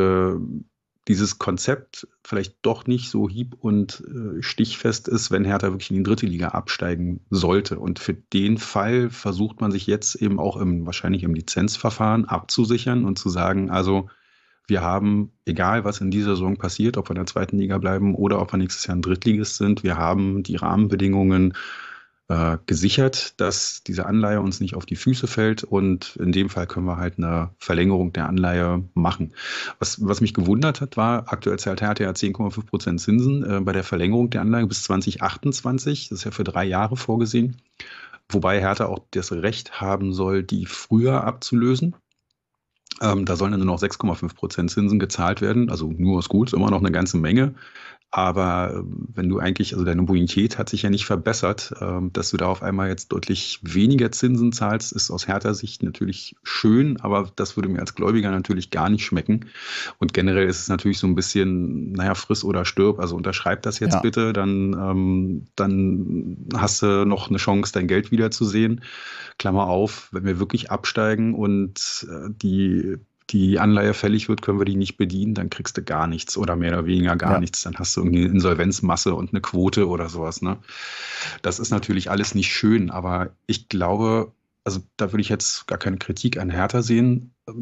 dieses Konzept vielleicht doch nicht so hieb- und stichfest ist, wenn Hertha wirklich in die 3. Liga absteigen sollte. Und für den Fall versucht man sich jetzt eben auch wahrscheinlich im Lizenzverfahren abzusichern und zu sagen, also wir haben, egal was in dieser Saison passiert, ob wir in der 2. Liga bleiben oder ob wir nächstes Jahr ein Drittligist sind, wir haben die Rahmenbedingungen gesichert, dass diese Anleihe uns nicht auf die Füße fällt und in dem Fall können wir halt eine Verlängerung der Anleihe machen. Was mich gewundert hat, war, aktuell zahlt Hertha ja 10,5% Zinsen bei der Verlängerung der Anleihe bis 2028, das ist ja für 3 Jahre vorgesehen, wobei Hertha auch das Recht haben soll, die früher abzulösen. Da sollen dann nur noch 6,5% Zinsen gezahlt werden, also nur ist gut, ist immer noch eine ganze Menge. Aber wenn du eigentlich, also deine Bonität hat sich ja nicht verbessert, dass du da auf einmal jetzt deutlich weniger Zinsen zahlst, ist aus Hertha-Sicht natürlich schön, aber das würde mir als Gläubiger natürlich gar nicht schmecken. Und generell ist es natürlich so ein bisschen, naja, friss oder stirb, also unterschreib das jetzt bitte, dann hast du noch eine Chance, dein Geld wiederzusehen. Klammer auf, wenn wir wirklich absteigen und die Anleihe fällig wird, können wir die nicht bedienen, dann kriegst du gar nichts oder mehr oder weniger gar nichts. Dann hast du irgendwie eine Insolvenzmasse und eine Quote oder sowas. Ne? Das ist natürlich alles nicht schön, aber ich glaube, also da würde ich jetzt gar keine Kritik an Hertha sehen.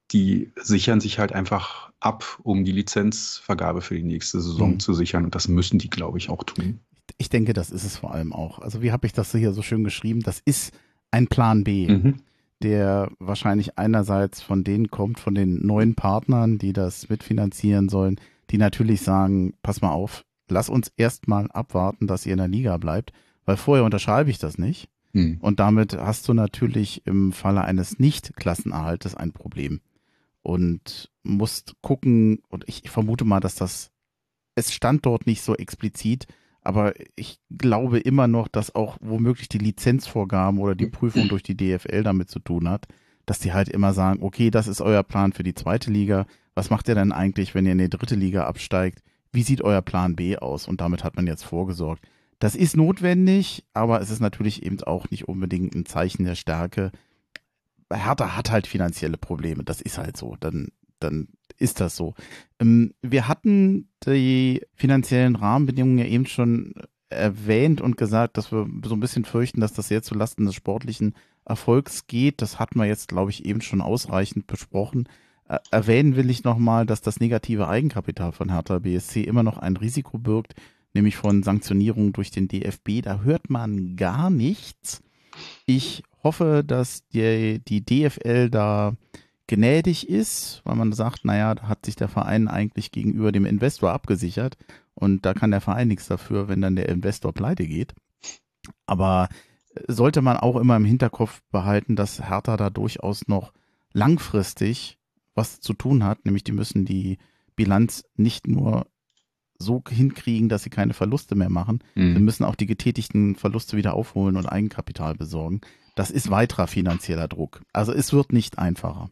die sichern sich halt einfach ab, um die Lizenzvergabe für die nächste Saison zu sichern. Und das müssen die, glaube ich, auch tun.
Ich denke, das ist es vor allem auch. Also wie habe ich das hier so schön geschrieben? Das ist ein Plan B, der wahrscheinlich einerseits von denen kommt, von den neuen Partnern, die das mitfinanzieren sollen, die natürlich sagen, pass mal auf, lass uns erstmal abwarten, dass ihr in der Liga bleibt, weil vorher unterschreibe ich das nicht. Und damit hast du natürlich im Falle eines Nicht-Klassenerhaltes ein Problem. Und musst gucken, und ich vermute mal, dass es stand dort nicht so explizit, aber ich glaube immer noch, dass auch womöglich die Lizenzvorgaben oder die Prüfung durch die DFL damit zu tun hat, dass die halt immer sagen, okay, das ist euer Plan für die zweite Liga, was macht ihr denn eigentlich, wenn ihr in die dritte Liga absteigt? Wie sieht euer Plan B aus? Und damit hat man jetzt vorgesorgt. Das ist notwendig, aber es ist natürlich eben auch nicht unbedingt ein Zeichen der Stärke. Hertha hat halt finanzielle Probleme, das ist halt so, dann ist das so. Wir hatten die finanziellen Rahmenbedingungen ja eben schon erwähnt und gesagt, dass wir so ein bisschen fürchten, dass das sehr zulasten des sportlichen Erfolgs geht. Das hatten wir jetzt, glaube ich, eben schon ausreichend besprochen. Erwähnen will ich nochmal, dass das negative Eigenkapital von Hertha BSC immer noch ein Risiko birgt, nämlich von Sanktionierungen durch den DFB. Da hört man gar nichts. Ich hoffe, dass die DFL da gnädig ist, weil man sagt, naja, da hat sich der Verein eigentlich gegenüber dem Investor abgesichert und da kann der Verein nichts dafür, wenn dann der Investor pleite geht. Aber sollte man auch immer im Hinterkopf behalten, dass Hertha da durchaus noch langfristig was zu tun hat, nämlich die müssen die Bilanz nicht nur so hinkriegen, dass sie keine Verluste mehr machen. Wir müssen auch die getätigten Verluste wieder aufholen und Eigenkapital besorgen. Das ist weiterer finanzieller Druck. Also es wird nicht einfacher.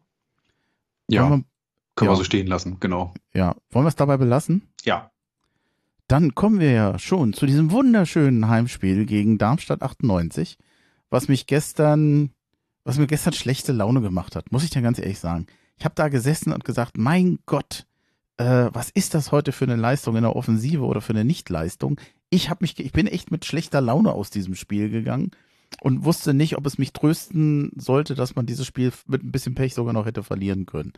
Ja, können wir so stehen lassen, genau.
Ja, wollen wir es dabei belassen?
Ja.
Dann kommen wir ja schon zu diesem wunderschönen Heimspiel gegen Darmstadt 98, was mir gestern schlechte Laune gemacht hat, muss ich dir ganz ehrlich sagen. Ich habe da gesessen und gesagt, mein Gott, was ist das heute für eine Leistung in der Offensive oder für eine Nichtleistung? Ich bin echt mit schlechter Laune aus diesem Spiel gegangen und wusste nicht, ob es mich trösten sollte, dass man dieses Spiel mit ein bisschen Pech sogar noch hätte verlieren können.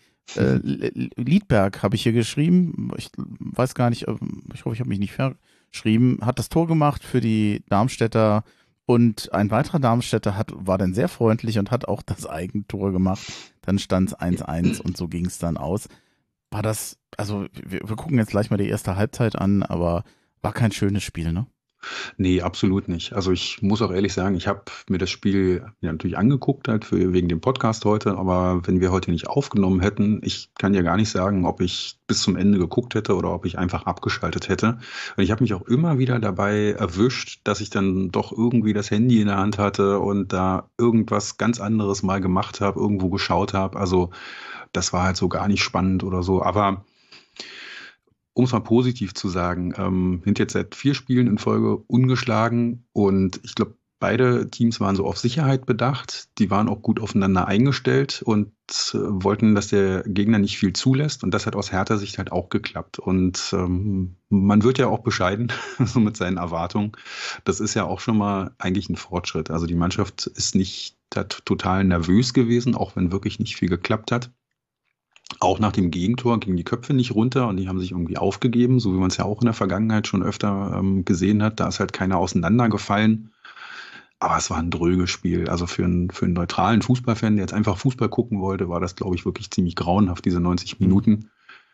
Liedberg habe ich hier geschrieben, ich weiß gar nicht, ich hoffe, ich habe mich nicht verschrieben, hat das Tor gemacht für die Darmstädter und ein weiterer Darmstädter war dann sehr freundlich und hat auch das Eigentor gemacht. Dann stand es 1-1 und so ging es dann aus. War das, also wir gucken jetzt gleich mal die erste Halbzeit an, aber war kein schönes Spiel, ne?
Nee, absolut nicht. Also ich muss auch ehrlich sagen, ich habe mir das Spiel ja natürlich angeguckt, halt wegen dem Podcast heute, aber wenn wir heute nicht aufgenommen hätten, ich kann ja gar nicht sagen, ob ich bis zum Ende geguckt hätte oder ob ich einfach abgeschaltet hätte. Und ich habe mich auch immer wieder dabei erwischt, dass ich dann doch irgendwie das Handy in der Hand hatte und da irgendwas ganz anderes mal gemacht habe, irgendwo geschaut habe. Also das war halt so gar nicht spannend oder so, aber um es mal positiv zu sagen, sind jetzt seit 4 Spielen in Folge ungeschlagen und ich glaube, beide Teams waren so auf Sicherheit bedacht. Die waren auch gut aufeinander eingestellt und wollten, dass der Gegner nicht viel zulässt und das hat aus Hertha Sicht halt auch geklappt und man wird ja auch bescheiden, so mit seinen Erwartungen. Das ist ja auch schon mal eigentlich ein Fortschritt. Also die Mannschaft ist nicht total nervös gewesen, auch wenn wirklich nicht viel geklappt hat. Auch nach dem Gegentor gingen die Köpfe nicht runter und die haben sich irgendwie aufgegeben, so wie man es ja auch in der Vergangenheit schon öfter gesehen hat. Da ist halt keiner auseinandergefallen. Aber es war ein dröges Spiel. Also für einen neutralen Fußballfan, der jetzt einfach Fußball gucken wollte, war das, glaube ich, wirklich ziemlich grauenhaft, diese 90 Minuten.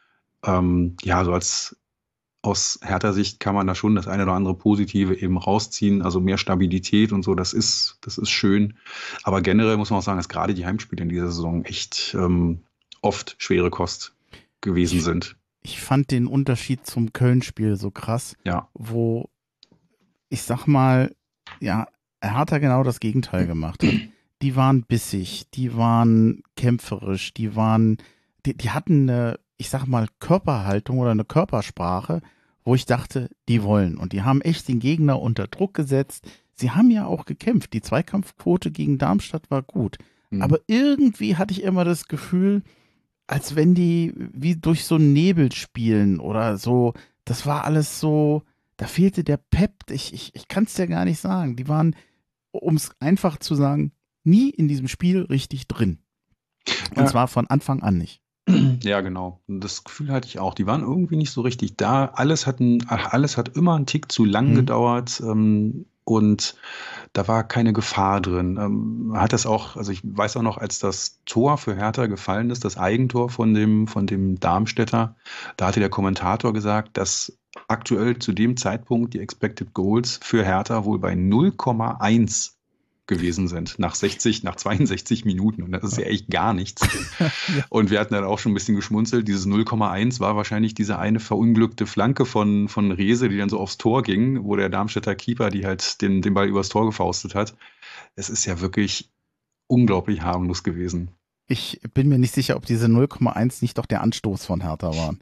Ja, so aus Hertha Sicht kann man da schon das eine oder andere Positive eben rausziehen. Also mehr Stabilität und so, das ist schön. Aber generell muss man auch sagen, dass gerade die Heimspiele in dieser Saison echt oft schwere Kost gewesen sind.
Ich fand den Unterschied zum Köln-Spiel so krass,
ja,
wo ich sag mal, ja, Hertha genau das Gegenteil gemacht hat. Die waren bissig, die waren kämpferisch, die hatten eine, ich sag mal, Körperhaltung oder eine Körpersprache, wo ich dachte, die wollen. Und die haben echt den Gegner unter Druck gesetzt. Sie haben ja auch gekämpft. Die Zweikampfquote gegen Darmstadt war gut. Aber irgendwie hatte ich immer das Gefühl, als wenn die wie durch so einen Nebel spielen oder so. Das war alles so, da fehlte der Pep. Ich kann es dir gar nicht sagen. Die waren, um es einfach zu sagen, nie in diesem Spiel richtig drin. Und zwar von Anfang an nicht.
Ja, genau. Und das Gefühl hatte ich auch. Die waren irgendwie nicht so richtig da. Alles hat immer einen Tick zu lang gedauert. Und da war keine Gefahr drin. Hat das auch, also ich weiß auch noch, als das Tor für Hertha gefallen ist, das Eigentor von dem Darmstädter, da hatte der Kommentator gesagt, dass aktuell zu dem Zeitpunkt die Expected Goals für Hertha wohl bei 0,1 gewesen sind, nach 62 Minuten. Und das ist ja echt gar nichts. Und wir hatten dann auch schon ein bisschen geschmunzelt. Dieses 0,1 war wahrscheinlich diese eine verunglückte Flanke von Rehse, die dann so aufs Tor ging, wo der Darmstädter Keeper, die halt den Ball übers Tor gefaustet hat. Es ist ja wirklich unglaublich harmlos gewesen.
Ich bin mir nicht sicher, ob diese 0,1 nicht doch der Anstoß von Hertha waren.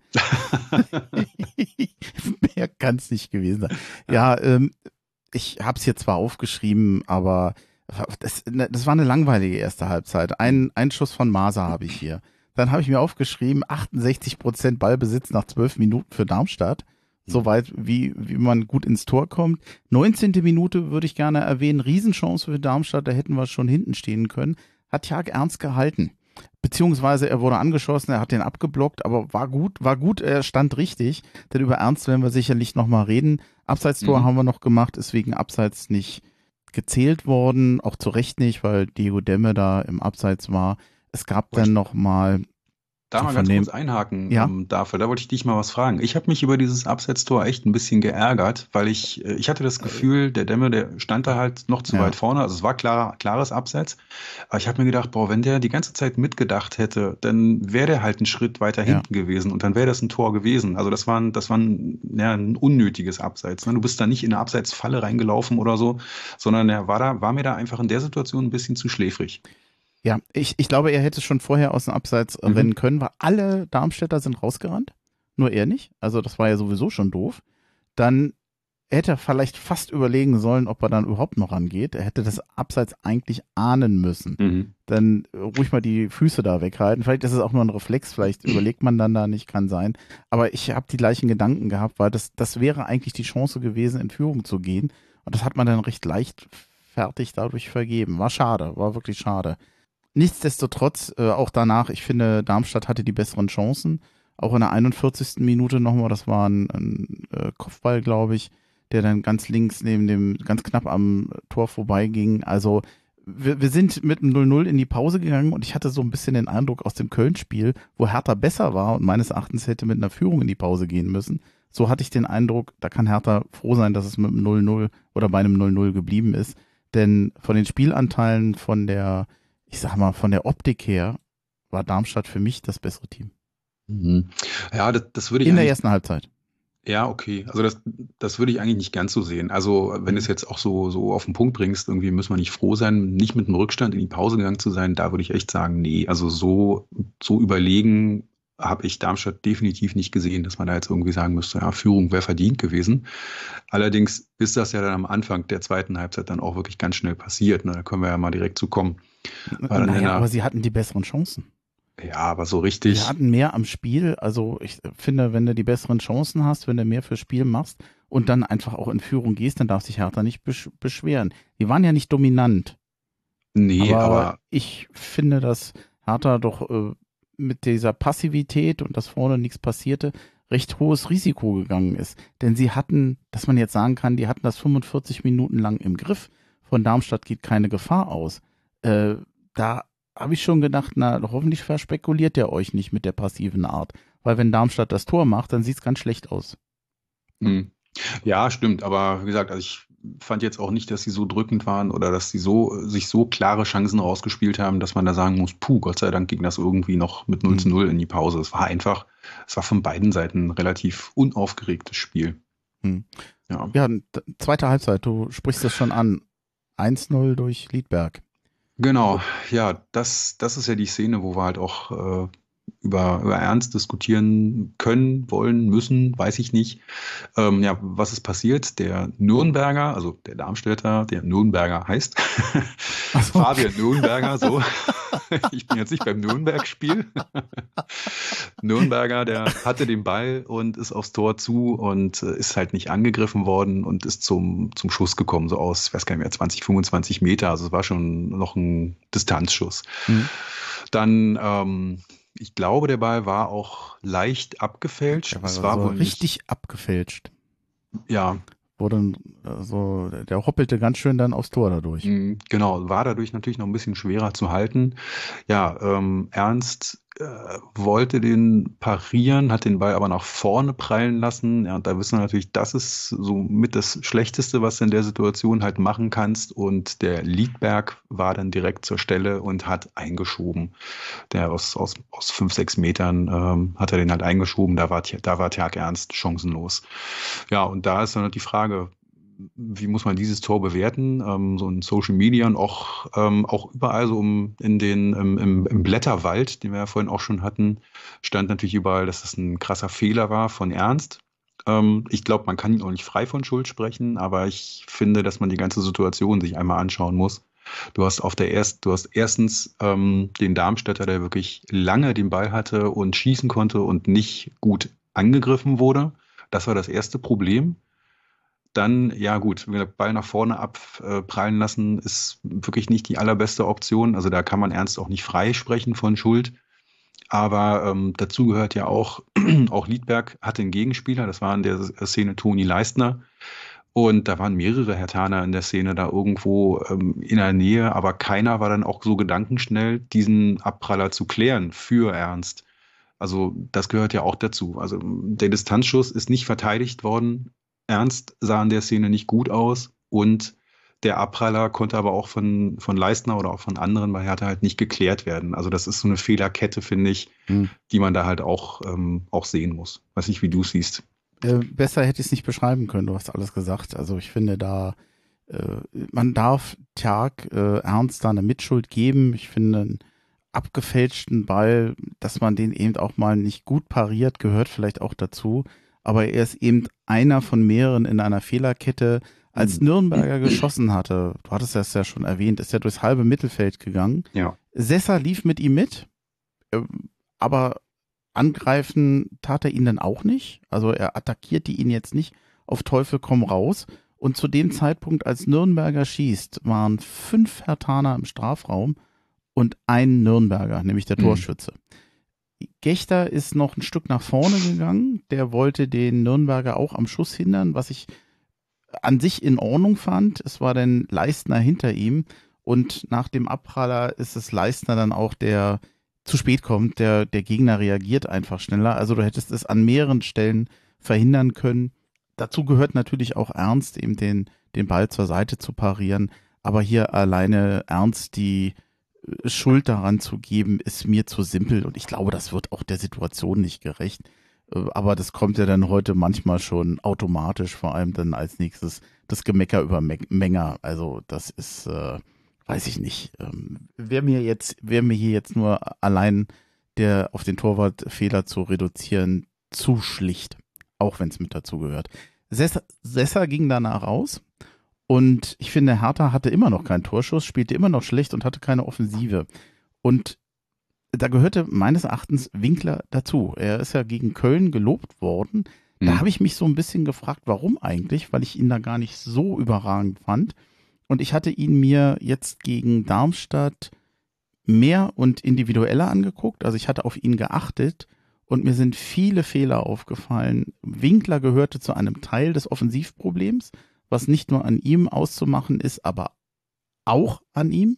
Mehr kann es nicht gewesen sein. Ja, ich habe es hier zwar aufgeschrieben, aber das war eine langweilige erste Halbzeit. Ein Schuss von Maser habe ich hier. Dann habe ich mir aufgeschrieben, 68% Ballbesitz nach 12 Minuten für Darmstadt. Soweit, wie man gut ins Tor kommt. 19. Minute würde ich gerne erwähnen. Riesenchance für Darmstadt, da hätten wir schon hinten stehen können. Hat Jörg Ernst gehalten. Beziehungsweise er wurde angeschossen, er hat den abgeblockt, aber war gut, er stand richtig. Denn über Ernst werden wir sicherlich nochmal reden. Abseitstor haben wir noch gemacht, ist wegen Abseits nicht gezählt worden. Auch zu Recht nicht, weil Diego Demme da im Abseits war. Es gab dann nochmal...
Da mal ganz kurz einhaken dafür, da wollte ich dich mal was fragen. Ich habe mich über dieses Abseitstor echt ein bisschen geärgert, weil ich hatte das Gefühl, der Demme, der stand da halt noch zu weit vorne, also es war klares Abseits, aber ich habe mir gedacht, wenn der die ganze Zeit mitgedacht hätte, dann wäre der halt einen Schritt weiter hinten gewesen und dann wäre das ein Tor gewesen. Also das war ein unnötiges Abseits. Du bist da nicht in eine Abseitsfalle reingelaufen oder so, sondern er war mir da einfach in der Situation ein bisschen zu schläfrig.
Ja, ich glaube, er hätte schon vorher aus dem Abseits rennen können, weil alle Darmstädter sind rausgerannt, nur er nicht. Also das war ja sowieso schon doof. Dann hätte er vielleicht fast überlegen sollen, ob er dann überhaupt noch rangeht. Er hätte das Abseits eigentlich ahnen müssen. Dann ruhig mal die Füße da weghalten. Vielleicht ist es auch nur ein Reflex, vielleicht überlegt man dann da nicht, kann sein. Aber ich habe die gleichen Gedanken gehabt, weil das wäre eigentlich die Chance gewesen, in Führung zu gehen. Und das hat man dann recht leichtfertig dadurch vergeben. War schade, war wirklich schade. Nichtsdestotrotz, auch danach, ich finde, Darmstadt hatte die besseren Chancen. Auch in der 41. Minute nochmal, das war ein Kopfball, glaube ich, der dann ganz links ganz knapp am Tor vorbeiging. Also wir sind mit einem 0-0 in die Pause gegangen und ich hatte so ein bisschen den Eindruck aus dem Köln-Spiel, wo Hertha besser war und meines Erachtens hätte mit einer Führung in die Pause gehen müssen. So hatte ich den Eindruck, da kann Hertha froh sein, dass es mit einem 0-0 oder bei einem 0-0 geblieben ist. Denn von den Spielanteilen, von der Optik her, war Darmstadt für mich das bessere Team.
Ja, das würde ich
in der ersten Halbzeit.
Ja, okay. Also das würde ich eigentlich nicht ganz so sehen. Also wenn du es jetzt auch so auf den Punkt bringst, irgendwie müssen wir nicht froh sein, nicht mit einem Rückstand in die Pause gegangen zu sein, da würde ich echt sagen, nee, also so überlegen habe ich Darmstadt definitiv nicht gesehen, dass man da jetzt irgendwie sagen müsste, ja, Führung wäre verdient gewesen. Allerdings ist das ja dann am Anfang der zweiten Halbzeit dann auch wirklich ganz schnell passiert. Ne? Da können wir ja mal direkt zu kommen.
Aber sie hatten die besseren Chancen.
Ja, aber so richtig.
Sie hatten mehr am Spiel. Also ich finde, wenn du die besseren Chancen hast, wenn du mehr fürs Spiel machst und dann einfach auch in Führung gehst, dann darf sich Hertha nicht beschweren. Die waren ja nicht dominant.
Nee, aber
ich finde, dass Hertha doch mit dieser Passivität und dass vorne nichts passierte, recht hohes Risiko gegangen ist. Denn sie hatten, dass man jetzt sagen kann, die hatten das 45 Minuten lang im Griff. Von Darmstadt geht keine Gefahr aus. Da habe ich schon gedacht, hoffentlich verspekuliert der euch nicht mit der passiven Art. Weil wenn Darmstadt das Tor macht, dann sieht es ganz schlecht aus.
Ja, stimmt. Aber wie gesagt, also ich fand jetzt auch nicht, dass sie so drückend waren oder dass sie sich so klare Chancen rausgespielt haben, dass man da sagen muss, Gott sei Dank ging das irgendwie noch mit 0-0 in die Pause. Es war von beiden Seiten ein relativ unaufgeregtes Spiel.
Ja, zweite Halbzeit, du sprichst das schon an. 1-0 durch Liedberg.
Genau, ja, das ist ja die Szene, wo wir halt auch über Ernst diskutieren können, wollen, müssen, weiß ich nicht. Was ist passiert? Der Nürnberger, also der Darmstädter, der Nürnberger heißt, Fabian Nürnberger, so. Ich bin jetzt nicht beim Nürnberg-Spiel. Nürnberger, der hatte den Ball und ist aufs Tor zu und ist halt nicht angegriffen worden und ist zum Schuss gekommen, so aus, ich weiß gar nicht mehr, 20, 25 Meter. Also es war schon noch ein Distanzschuss. Dann, ich glaube, der Ball war auch leicht abgefälscht.
Der war
Es war
so
wohl nicht,
richtig abgefälscht.
ja,
Wurde so, der hoppelte ganz schön dann aufs Tor dadurch.
genau, war dadurch natürlich noch ein bisschen schwerer zu halten. Ja, Ernst wollte den parieren, hat den Ball aber nach vorne prallen lassen. Ja, und da wissen wir natürlich, das ist so mit das Schlechteste, was du in der Situation halt machen kannst. Und der Liedberg war dann direkt zur Stelle und hat eingeschoben. Der aus 5, 6 Metern hat er den halt eingeschoben. Da war Tjark Ernst chancenlos. Ja, und da ist dann halt die Frage, wie muss man dieses Tor bewerten? So in Social Media und auch überall so im Blätterwald, den wir ja vorhin auch schon hatten, stand natürlich überall, dass das ein krasser Fehler war von Ernst. Ich glaube, man kann ihn auch nicht frei von Schuld sprechen, aber ich finde, dass man die ganze Situation sich einmal anschauen muss. Du hast erstens den Darmstädter, der wirklich lange den Ball hatte und schießen konnte und nicht gut angegriffen wurde. Das war das erste Problem. Dann, ja gut, Ball nach vorne abprallen lassen ist wirklich nicht die allerbeste Option. Also da kann man Ernst auch nicht freisprechen von Schuld. Aber dazu gehört ja auch, auch Liedberg hatte einen Gegenspieler, das war in der Szene Toni Leistner. Und da waren mehrere Herthaner in der Szene da irgendwo in der Nähe, aber keiner war dann auch so gedankenschnell, diesen Abpraller zu klären für Ernst. Also das gehört ja auch dazu. Also der Distanzschuss ist nicht verteidigt worden. Ernst sah in der Szene nicht gut aus und der Abpraller konnte aber auch von Leistner oder auch von anderen bei Hertha halt nicht geklärt werden. Also das ist so eine Fehlerkette, finde ich, die man da halt auch sehen muss. Weiß nicht, wie du es siehst.
Besser hätte ich es nicht beschreiben können, du hast alles gesagt. Also ich finde da, man darf Tjark Ernst da eine Mitschuld geben. Ich finde einen abgefälschten Ball, dass man den eben auch mal nicht gut pariert, gehört vielleicht auch dazu. Aber er ist eben einer von mehreren in einer Fehlerkette. Als Nürnberger geschossen hatte, du hattest das ja schon erwähnt, ist er durchs halbe Mittelfeld gegangen.
Ja.
Sessa lief mit ihm mit, aber angreifen tat er ihn dann auch nicht. Also er attackierte ihn jetzt nicht auf Teufel komm raus. Und zu dem Zeitpunkt, als Nürnberger schießt, waren 5 Herthaner im Strafraum und ein Nürnberger, nämlich der Torschütze. Gechter ist noch ein Stück nach vorne gegangen. Der wollte den Nürnberger auch am Schuss hindern, was ich an sich in Ordnung fand. Es war dann Leistner hinter ihm und nach dem Abpraller ist es Leistner dann auch, der zu spät kommt. Der Gegner reagiert einfach schneller. Also du hättest es an mehreren Stellen verhindern können. Dazu gehört natürlich auch Ernst, eben den Ball zur Seite zu parieren. Aber hier alleine Ernst die Schuld daran zu geben, ist mir zu simpel und ich glaube, das wird auch der Situation nicht gerecht. Aber das kommt ja dann heute manchmal schon automatisch, vor allem dann als nächstes das Gemecker über Menger. Also das ist, weiß ich nicht. Wäre mir hier jetzt nur allein der auf den Torwartfehler zu reduzieren, zu schlicht. Auch wenn es mit dazu gehört. Sessa ging danach raus. Und ich finde, Hertha hatte immer noch keinen Torschuss, spielte immer noch schlecht und hatte keine Offensive. Und da gehörte meines Erachtens Winkler dazu. Er ist ja gegen Köln gelobt worden. Da habe ich mich so ein bisschen gefragt, warum eigentlich, weil ich ihn da gar nicht so überragend fand. Und ich hatte ihn mir jetzt gegen Darmstadt mehr und individueller angeguckt. Also ich hatte auf ihn geachtet und mir sind viele Fehler aufgefallen. Winkler gehörte zu einem Teil des Offensivproblems, was nicht nur an ihm auszumachen ist, aber auch an ihm.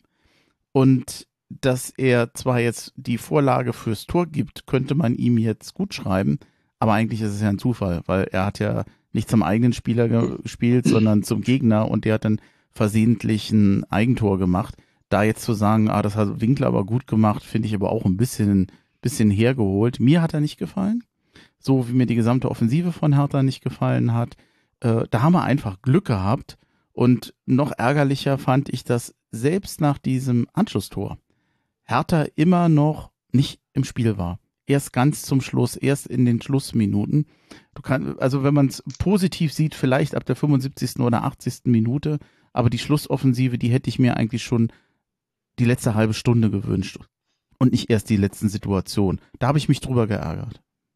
Und dass er zwar jetzt die Vorlage fürs Tor gibt, könnte man ihm jetzt gut schreiben, aber eigentlich ist es ja ein Zufall, weil er hat ja nicht zum eigenen Spieler gespielt, sondern zum Gegner und der hat dann versehentlich ein Eigentor gemacht. Da jetzt zu sagen, das hat Winkler aber gut gemacht, finde ich aber auch ein bisschen hergeholt. Mir hat er nicht gefallen, so wie mir die gesamte Offensive von Hertha nicht gefallen hat. Da haben wir einfach Glück gehabt und noch ärgerlicher fand ich, dass selbst nach diesem Anschlusstor Hertha immer noch nicht im Spiel war. Erst ganz zum Schluss, erst in den Schlussminuten. Also wenn man es positiv sieht, vielleicht ab der 75. oder 80. Minute, aber die Schlussoffensive, die hätte ich mir eigentlich schon die letzte halbe Stunde gewünscht und nicht erst die letzten Situationen. Da habe ich mich drüber geärgert.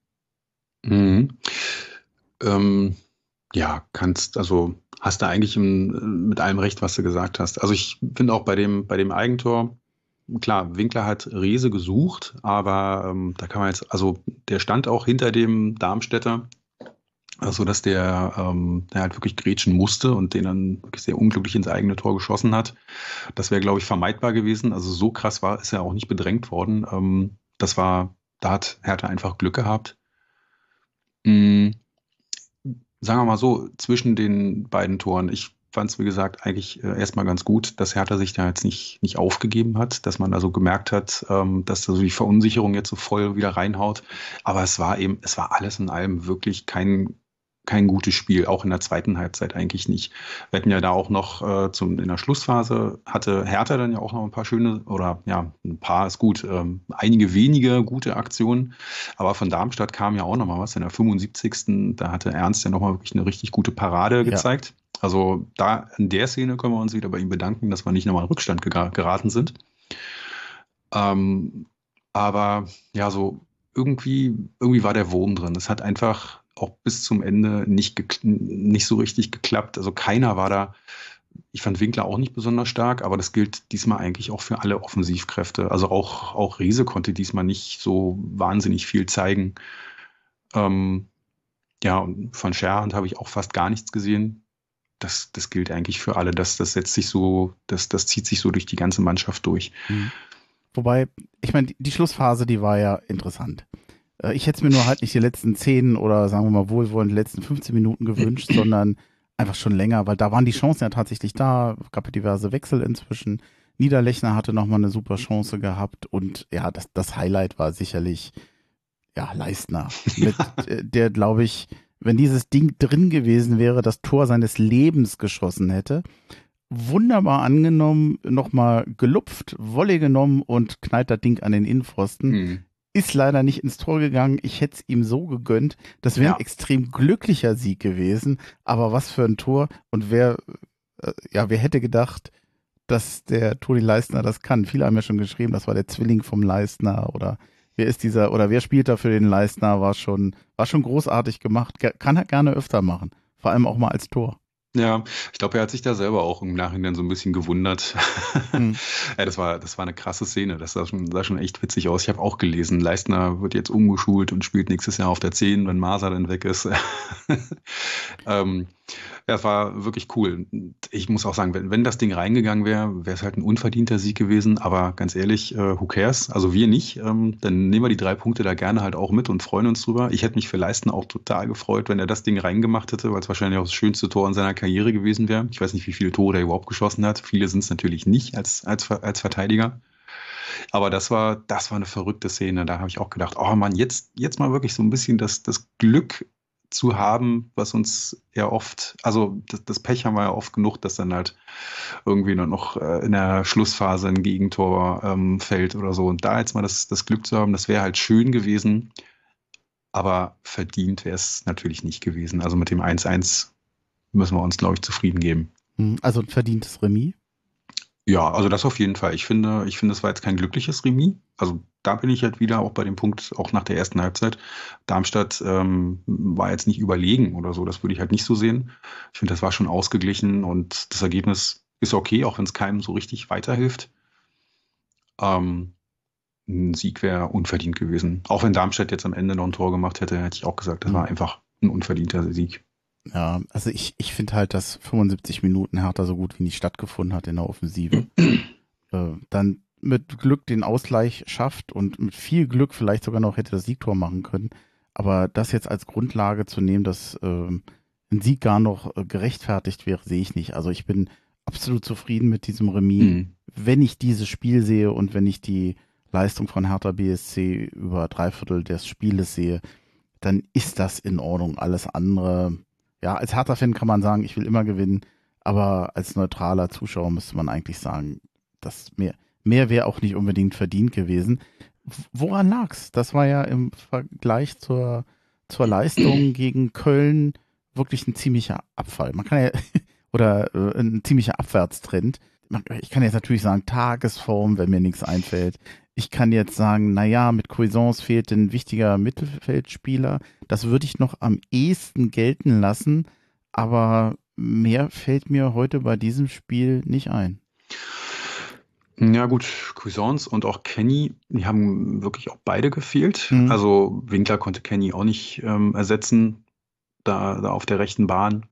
Ja, hast du eigentlich mit allem recht, was du gesagt hast. Also ich finde auch bei dem Eigentor, klar, Winkler hat Rehse gesucht, aber da kann man jetzt, also der stand auch hinter dem Darmstädter, also dass der halt wirklich grätschen musste und den dann wirklich sehr unglücklich ins eigene Tor geschossen hat. Das wäre, glaube ich, vermeidbar gewesen. Also so krass ist er auch nicht bedrängt worden. Da hat Hertha einfach Glück gehabt. Mm, Sagen wir mal so, zwischen den beiden Toren, ich fand es, wie gesagt, eigentlich erstmal ganz gut, dass Hertha sich da jetzt nicht aufgegeben hat, dass man also gemerkt hat, dass da so die Verunsicherung jetzt so voll wieder reinhaut. Aber es war alles in allem wirklich kein gutes Spiel, auch in der zweiten Halbzeit eigentlich nicht. Wir hatten ja da auch noch in der Schlussphase hatte Hertha dann ja auch noch ein paar schöne, oder ja, ein paar ist gut, einige wenige gute Aktionen, aber von Darmstadt kam ja auch noch mal was. In der 75. Da hatte Ernst ja noch mal wirklich eine richtig gute Parade gezeigt. Also da in der Szene können wir uns wieder bei ihm bedanken, dass wir nicht nochmal in Rückstand geraten sind. Aber ja, so irgendwie war der Wurm drin. Es hat einfach auch bis zum Ende nicht so richtig geklappt. Also keiner war da. Ich fand Winkler auch nicht besonders stark, aber das gilt diesmal eigentlich auch für alle Offensivkräfte. Also auch Rehse konnte diesmal nicht so wahnsinnig viel zeigen. Und von Scherhand habe ich auch fast gar nichts gesehen. Das gilt eigentlich für alle. Das zieht sich so durch die ganze Mannschaft durch.
Mhm. Wobei, ich meine, die Schlussphase, die war ja interessant. Ich hätte es mir nur halt nicht die letzten 10 oder sagen wir mal wohlwollend die letzten 15 Minuten gewünscht, sondern einfach schon länger, weil da waren die Chancen ja tatsächlich da, gab ja diverse Wechsel inzwischen. Niederlechner hatte nochmal eine super Chance gehabt und ja, das Highlight war sicherlich Leistner, mit der, glaube ich, wenn dieses Ding drin gewesen wäre, das Tor seines Lebens geschossen hätte. Wunderbar angenommen, nochmal gelupft, Volley genommen und knallt das Ding an den Innenpfosten.
Mhm.
Ist leider nicht ins Tor gegangen. Ich hätte es ihm so gegönnt. Das wäre ein extrem glücklicher Sieg gewesen. Aber was für ein Tor. Und wer hätte gedacht, dass der Toni Leistner das kann? Viele haben ja schon geschrieben, das war der Zwilling vom Leistner oder wer spielt da für den Leistner? War schon großartig gemacht. Kann er gerne öfter machen. Vor allem auch mal als Tor.
Ja, ich glaube, er hat sich da selber auch im Nachhinein so ein bisschen gewundert. Ja, das war eine krasse Szene. Das sah schon echt witzig aus. Ich habe auch gelesen, Leistner wird jetzt umgeschult und spielt nächstes Jahr auf der 10, wenn Maser dann weg ist. Es war wirklich cool. Ich muss auch sagen, wenn das Ding reingegangen wäre, wäre es halt ein unverdienter Sieg gewesen. Aber ganz ehrlich, who cares? Also wir nicht. Dann nehmen wir die 3 Punkte da gerne halt auch mit und freuen uns drüber. Ich hätte mich für Leistner auch total gefreut, wenn er das Ding reingemacht hätte, weil es wahrscheinlich auch das schönste Tor in seiner Karriere gewesen wäre. Ich weiß nicht, wie viele Tore er überhaupt geschossen hat. Viele sind es natürlich nicht als Verteidiger. Aber das war eine verrückte Szene. Da habe ich auch gedacht, oh Mann, jetzt mal wirklich so ein bisschen das Glück zu haben, was uns ja oft, also das Pech haben wir ja oft genug, dass dann halt irgendwie noch in der Schlussphase ein Gegentor fällt oder so. Und da jetzt mal das Glück zu haben, das wäre halt schön gewesen, aber verdient wäre es natürlich nicht gewesen. Also mit dem 1-1 müssen wir uns, glaube ich, zufrieden geben.
Also ein verdientes Remis?
Ja, also das auf jeden Fall. Ich finde, es war jetzt kein glückliches Remis. Also da bin ich halt wieder auch bei dem Punkt, auch nach der ersten Halbzeit. Darmstadt war jetzt nicht überlegen oder so. Das würde ich halt nicht so sehen. Ich finde, das war schon ausgeglichen und das Ergebnis ist okay, auch wenn es keinem so richtig weiterhilft. Ein Sieg wäre unverdient gewesen. Auch wenn Darmstadt jetzt am Ende noch ein Tor gemacht hätte, hätte ich auch gesagt, das war einfach ein unverdienter Sieg.
Ja, also ich finde halt, dass 75 Minuten Hertha so gut wie nicht stattgefunden hat in der Offensive. Dann mit Glück den Ausgleich schafft und mit viel Glück vielleicht sogar noch hätte das Siegtor machen können. Aber das jetzt als Grundlage zu nehmen, dass ein Sieg gar noch gerechtfertigt wäre, sehe ich nicht. Also ich bin absolut zufrieden mit diesem Remis. Wenn ich dieses Spiel sehe und wenn ich die Leistung von Hertha BSC über 3/4 des Spieles sehe, dann ist das in Ordnung. Alles andere, ja, als Hertha-Fan kann man sagen, ich will immer gewinnen, aber als neutraler Zuschauer müsste man eigentlich sagen, dass mehr wäre auch nicht unbedingt verdient gewesen. Woran lag's? Das war ja im Vergleich zur Leistung gegen Köln wirklich ein ziemlicher Abfall. Man kann ja, oder ein ziemlicher Abwärtstrend. Ich kann jetzt natürlich sagen, Tagesform, wenn mir nichts einfällt. Ich kann jetzt sagen, naja, mit Cuisance fehlt ein wichtiger Mittelfeldspieler. Das würde ich noch am ehesten gelten lassen, aber mehr fällt mir heute bei diesem Spiel nicht ein.
Ja gut, Cuisance und auch Kenny, die haben wirklich auch beide gefehlt.
Mhm.
Also Winkler konnte Kenny auch nicht ersetzen, da auf der rechten Bahn.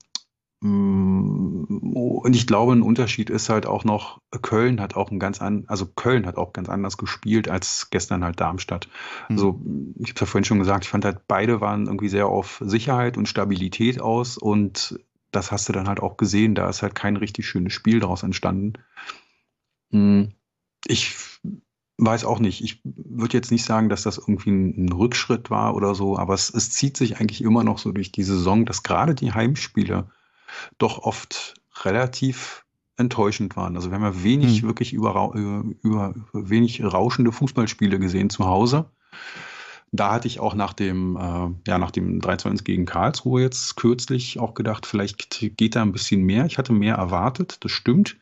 Und ich glaube, ein Unterschied ist halt auch noch, Köln hat auch Köln hat auch ganz anders gespielt als gestern halt Darmstadt.
Mhm.
Also ich habe es ja vorhin schon gesagt, ich fand halt, beide waren irgendwie sehr auf Sicherheit und Stabilität aus und das hast du dann halt auch gesehen, da ist halt kein richtig schönes Spiel daraus entstanden. Hm, Ich weiß auch nicht. Ich würde jetzt nicht sagen, dass das irgendwie ein Rückschritt war oder so, aber es zieht sich eigentlich immer noch so durch die Saison, dass gerade die Heimspiele doch oft relativ enttäuschend waren. Also wir haben ja wenig
Mhm.
wirklich wenig rauschende Fußballspiele gesehen zu Hause. Da hatte ich auch nach dem 3:1 gegen Karlsruhe jetzt kürzlich auch gedacht, vielleicht geht da ein bisschen mehr. Ich hatte mehr erwartet, das stimmt.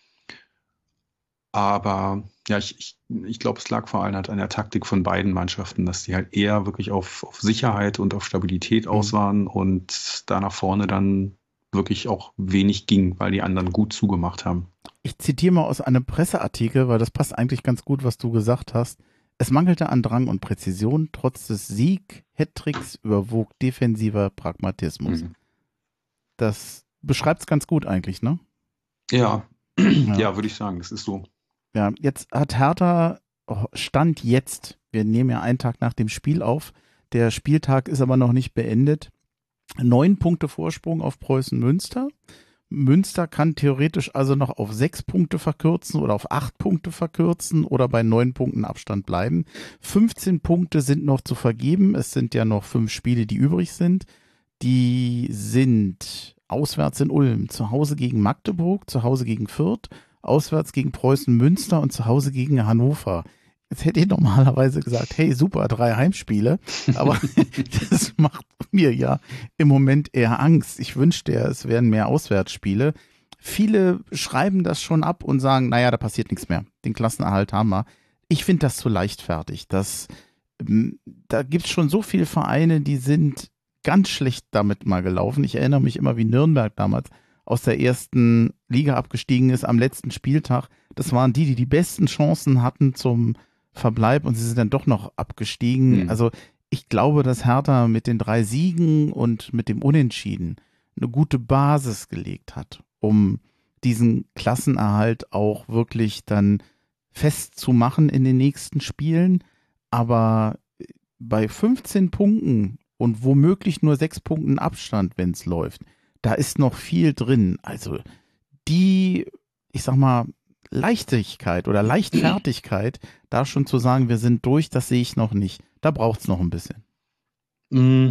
Aber ja, ich glaube, es lag vor allem halt an der Taktik von beiden Mannschaften, dass die halt eher wirklich auf Sicherheit und auf Stabilität aus
Mhm.
waren und da nach vorne dann wirklich auch wenig ging, weil die anderen gut zugemacht haben.
Ich zitiere mal aus einem Presseartikel, weil das passt eigentlich ganz gut, was du gesagt hast. Es mangelte an Drang und Präzision, trotz des Hattricks überwog defensiver Pragmatismus.
Mhm.
Das beschreibt es ganz gut eigentlich, ne?
Ja,
Ja.
ja, würde ich sagen, das ist so.
Ja, jetzt hat Hertha, Stand jetzt, wir nehmen ja einen Tag nach dem Spiel auf, der Spieltag ist aber noch nicht beendet, 9 Punkte Vorsprung auf Preußen Münster. Münster kann theoretisch also noch auf 6 Punkte verkürzen oder auf 8 Punkte verkürzen oder bei 9 Punkten Abstand bleiben. 15 Punkte sind noch zu vergeben. Es sind ja noch 5 Spiele, die übrig sind. Die sind auswärts in Ulm, zu Hause gegen Magdeburg, zu Hause gegen Fürth, auswärts gegen Preußen Münster und zu Hause gegen Hannover. Jetzt hätte ich normalerweise gesagt, hey, super, 3 Heimspiele, aber das macht mir ja im Moment eher Angst. Ich wünschte ja, es wären mehr Auswärtsspiele. Viele schreiben das schon ab und sagen, naja, da passiert nichts mehr. Den Klassenerhalt haben wir. Ich finde das zu leichtfertig. Da gibt es schon so viele Vereine, die sind ganz schlecht damit mal gelaufen. Ich erinnere mich immer, wie Nürnberg damals aus der ersten Liga abgestiegen ist am letzten Spieltag. Das waren die die besten Chancen hatten zum Verbleib und sie sind dann doch noch abgestiegen.
Hm.
Also ich glaube, dass Hertha mit den 3 Siegen und mit dem Unentschieden eine gute Basis gelegt hat, um diesen Klassenerhalt auch wirklich dann festzumachen in den nächsten Spielen. Aber bei 15 Punkten und womöglich nur 6 Punkten Abstand, wenn es läuft, da ist noch viel drin. Also ich sag mal, Leichtigkeit oder Leichtfertigkeit, da schon zu sagen, wir sind durch, das sehe ich noch nicht. Da braucht es noch ein bisschen.
Mm,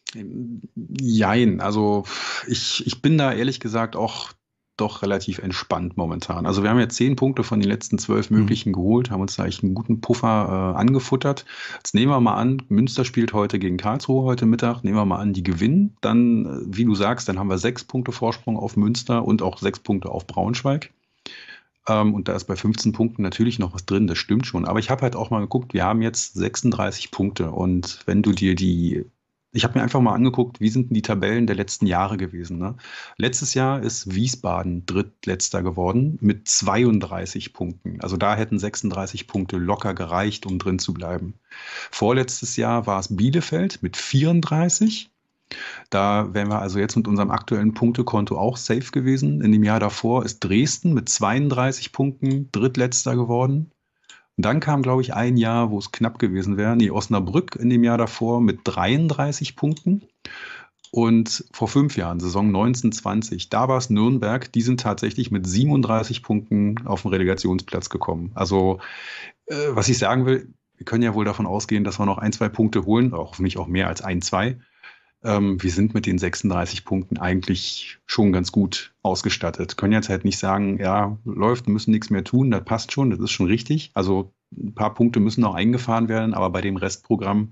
Jein, also ich bin da ehrlich gesagt auch doch relativ entspannt momentan. Also wir haben jetzt 10 Punkte von den letzten 12 möglichen geholt, haben uns da eigentlich einen guten Puffer angefuttert. Jetzt nehmen wir mal an, Münster spielt heute gegen Karlsruhe heute Mittag, nehmen wir mal an, die gewinnen. Dann, wie du sagst, dann haben wir 6 Punkte Vorsprung auf Münster und auch 6 Punkte auf Braunschweig. Und da ist bei 15 Punkten natürlich noch was drin, das stimmt schon. Aber ich habe halt auch mal geguckt, wir haben jetzt 36 Punkte. Und wenn du dir ich habe mir einfach mal angeguckt, wie sind denn die Tabellen der letzten Jahre gewesen. Ne? Letztes Jahr ist Wiesbaden drittletzter geworden mit 32 Punkten. Also da hätten 36 Punkte locker gereicht, um drin zu bleiben. Vorletztes Jahr war es Bielefeld mit 34. Da wären wir also jetzt mit unserem aktuellen Punktekonto auch safe gewesen. In dem Jahr davor ist Dresden mit 32 Punkten drittletzter geworden. Und dann kam, glaube ich, ein Jahr, wo es knapp gewesen wäre. Nee, Osnabrück in dem Jahr davor mit 33 Punkten. Und vor 5 Jahren, Saison 19/20, da war es Nürnberg, die sind tatsächlich mit 37 Punkten auf den Relegationsplatz gekommen. Also, was ich sagen will, wir können ja wohl davon ausgehen, dass wir noch 1, 2 Punkte holen, auch hoffentlich auch mehr als 1, 2. Wir sind mit den 36 Punkten eigentlich schon ganz gut ausgestattet. Können jetzt halt nicht sagen, ja, läuft, müssen nichts mehr tun, das passt schon, das ist schon richtig. Also ein paar Punkte müssen noch eingefahren werden, aber bei dem Restprogramm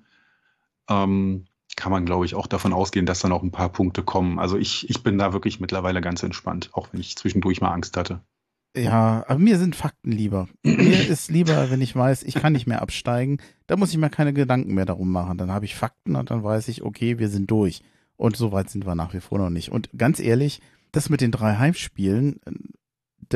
kann man, glaube ich, auch davon ausgehen, dass dann auch ein paar Punkte kommen. Also ich bin da wirklich mittlerweile ganz entspannt, auch wenn ich zwischendurch mal Angst hatte.
Ja, aber mir sind Fakten lieber. Mir ist lieber, wenn ich weiß, ich kann nicht mehr absteigen, da muss ich mir keine Gedanken mehr darum machen. Dann habe ich Fakten und dann weiß ich, okay, wir sind durch. Und so weit sind wir nach wie vor noch nicht. Und ganz ehrlich, das mit den 3 Heimspielen, das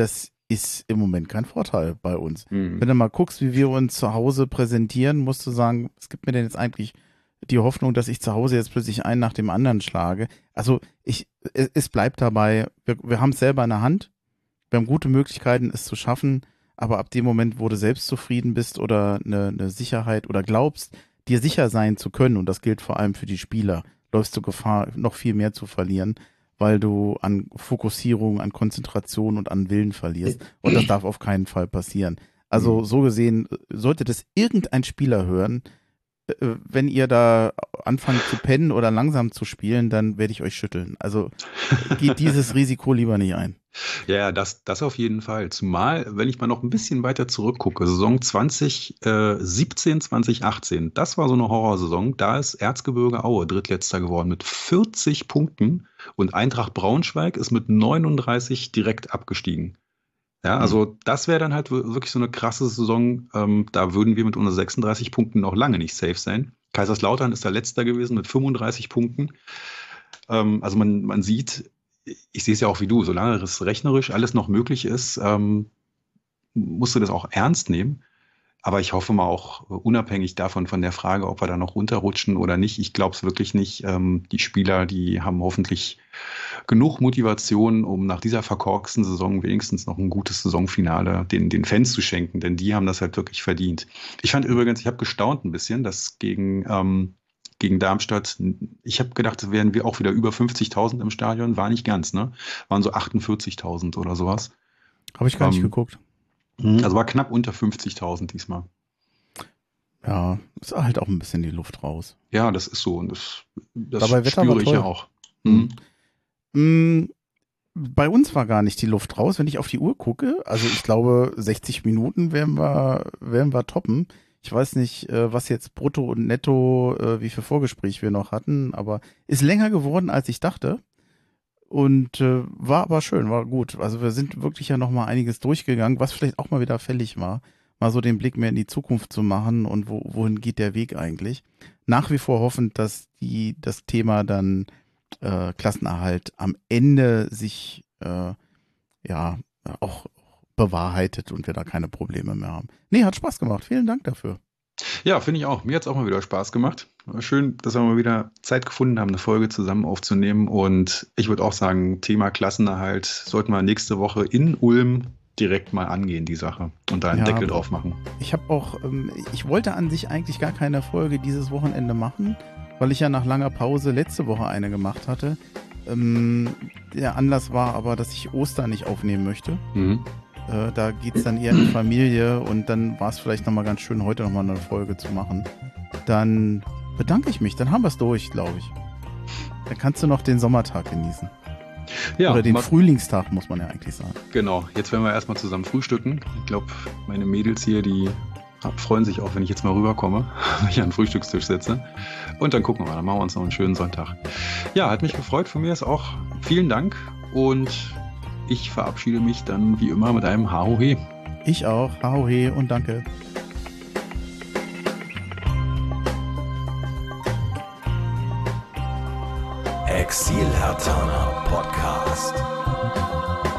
ist im Moment kein Vorteil bei uns.
Mhm.
Wenn du mal guckst, wie wir uns zu Hause präsentieren, musst du sagen, es gibt mir denn jetzt eigentlich die Hoffnung, dass ich zu Hause jetzt plötzlich einen nach dem anderen schlage. Also es bleibt dabei, wir haben es selber in der Hand, wir haben gute Möglichkeiten, es zu schaffen, aber ab dem Moment, wo du selbst zufrieden bist oder eine Sicherheit oder glaubst, dir sicher sein zu können, und das gilt vor allem für die Spieler, läufst du Gefahr, noch viel mehr zu verlieren, weil du an Fokussierung, an Konzentration und an Willen verlierst. Und das darf auf keinen Fall passieren. Also so gesehen, sollte das irgendein Spieler hören, wenn ihr da anfangt zu pennen oder langsam zu spielen, dann werde ich euch schütteln. Also geht dieses Risiko lieber nicht ein.
Ja, das auf jeden Fall. Zumal, wenn ich mal noch ein bisschen weiter zurückgucke, Saison 2017, 2018, das war so eine Horrorsaison. Da ist Erzgebirge Aue Drittletzter geworden mit 40 Punkten und Eintracht Braunschweig ist mit 39 direkt abgestiegen. Ja, also das wäre dann halt wirklich so eine krasse Saison. Da würden wir mit unseren 36 Punkten noch lange nicht safe sein. Kaiserslautern ist der Letzter gewesen mit 35 Punkten. Also man sieht, ich sehe es ja auch wie du, solange es rechnerisch alles noch möglich ist, musst du das auch ernst nehmen. Aber ich hoffe mal auch unabhängig davon, von der Frage, ob wir da noch runterrutschen oder nicht. Ich glaube es wirklich nicht. Die Spieler, die haben hoffentlich genug Motivation, um nach dieser verkorksten Saison wenigstens noch ein gutes Saisonfinale den Fans zu schenken. Denn die haben das halt wirklich verdient. Ich fand übrigens, ich habe gestaunt ein bisschen, dass gegen Darmstadt, ich habe gedacht, es wären wir auch wieder über 50.000 im Stadion. War nicht ganz, ne? Waren so 48.000 oder sowas.
Habe ich gar nicht geguckt.
Also war knapp unter 50.000 diesmal.
Ja, ist halt auch ein bisschen die Luft raus.
Ja, das ist so. Und das
Dabei
spüre ich ja auch.
Bei uns war gar nicht die Luft raus, wenn ich auf die Uhr gucke. Also ich glaube, 60 Minuten werden wir toppen. Ich weiß nicht, was jetzt brutto und netto, wie viel Vorgespräch wir noch hatten, aber ist länger geworden, als ich dachte. Und war aber schön, war gut. Also wir sind wirklich ja noch mal einiges durchgegangen, was vielleicht auch mal wieder fällig war, mal so den Blick mehr in die Zukunft zu machen und wohin geht der Weg eigentlich. Nach wie vor hoffend, dass das Thema dann Klassenerhalt am Ende sich auch bewahrheitet und wir da keine Probleme mehr haben. Nee, hat Spaß gemacht. Vielen Dank dafür.
Ja, finde ich auch. Mir hat es auch mal wieder Spaß gemacht. War schön, dass wir mal wieder Zeit gefunden haben, eine Folge zusammen aufzunehmen. Und ich würde auch sagen, Thema Klassenerhalt sollten wir nächste Woche in Ulm direkt mal angehen, die Sache. Und da einen Deckel drauf machen.
Ich habe auch, ich wollte an sich eigentlich gar keine Folge dieses Wochenende machen, weil ich ja nach langer Pause letzte Woche eine gemacht hatte. Der Anlass war aber, dass ich Ostern nicht aufnehmen möchte. Da geht es dann eher in die Familie und dann war es vielleicht nochmal ganz schön, heute nochmal eine Folge zu machen. Dann bedanke ich mich, dann haben wir es durch, glaube ich. Dann kannst du noch den Sommertag genießen. Ja, oder den Frühlingstag, muss man ja eigentlich sagen.
Genau, jetzt werden wir erstmal zusammen frühstücken. Ich glaube, meine Mädels hier, die freuen sich auch, wenn ich jetzt mal rüberkomme, wenn ich an den Frühstückstisch sitze. Und dann gucken wir mal, dann machen wir uns noch einen schönen Sonntag. Ja, hat mich gefreut, von mir ist auch vielen Dank und ich verabschiede mich dann wie immer mit einem Hahohe.
Ich auch. Hahohe und danke.
Exil Hertaner Podcast.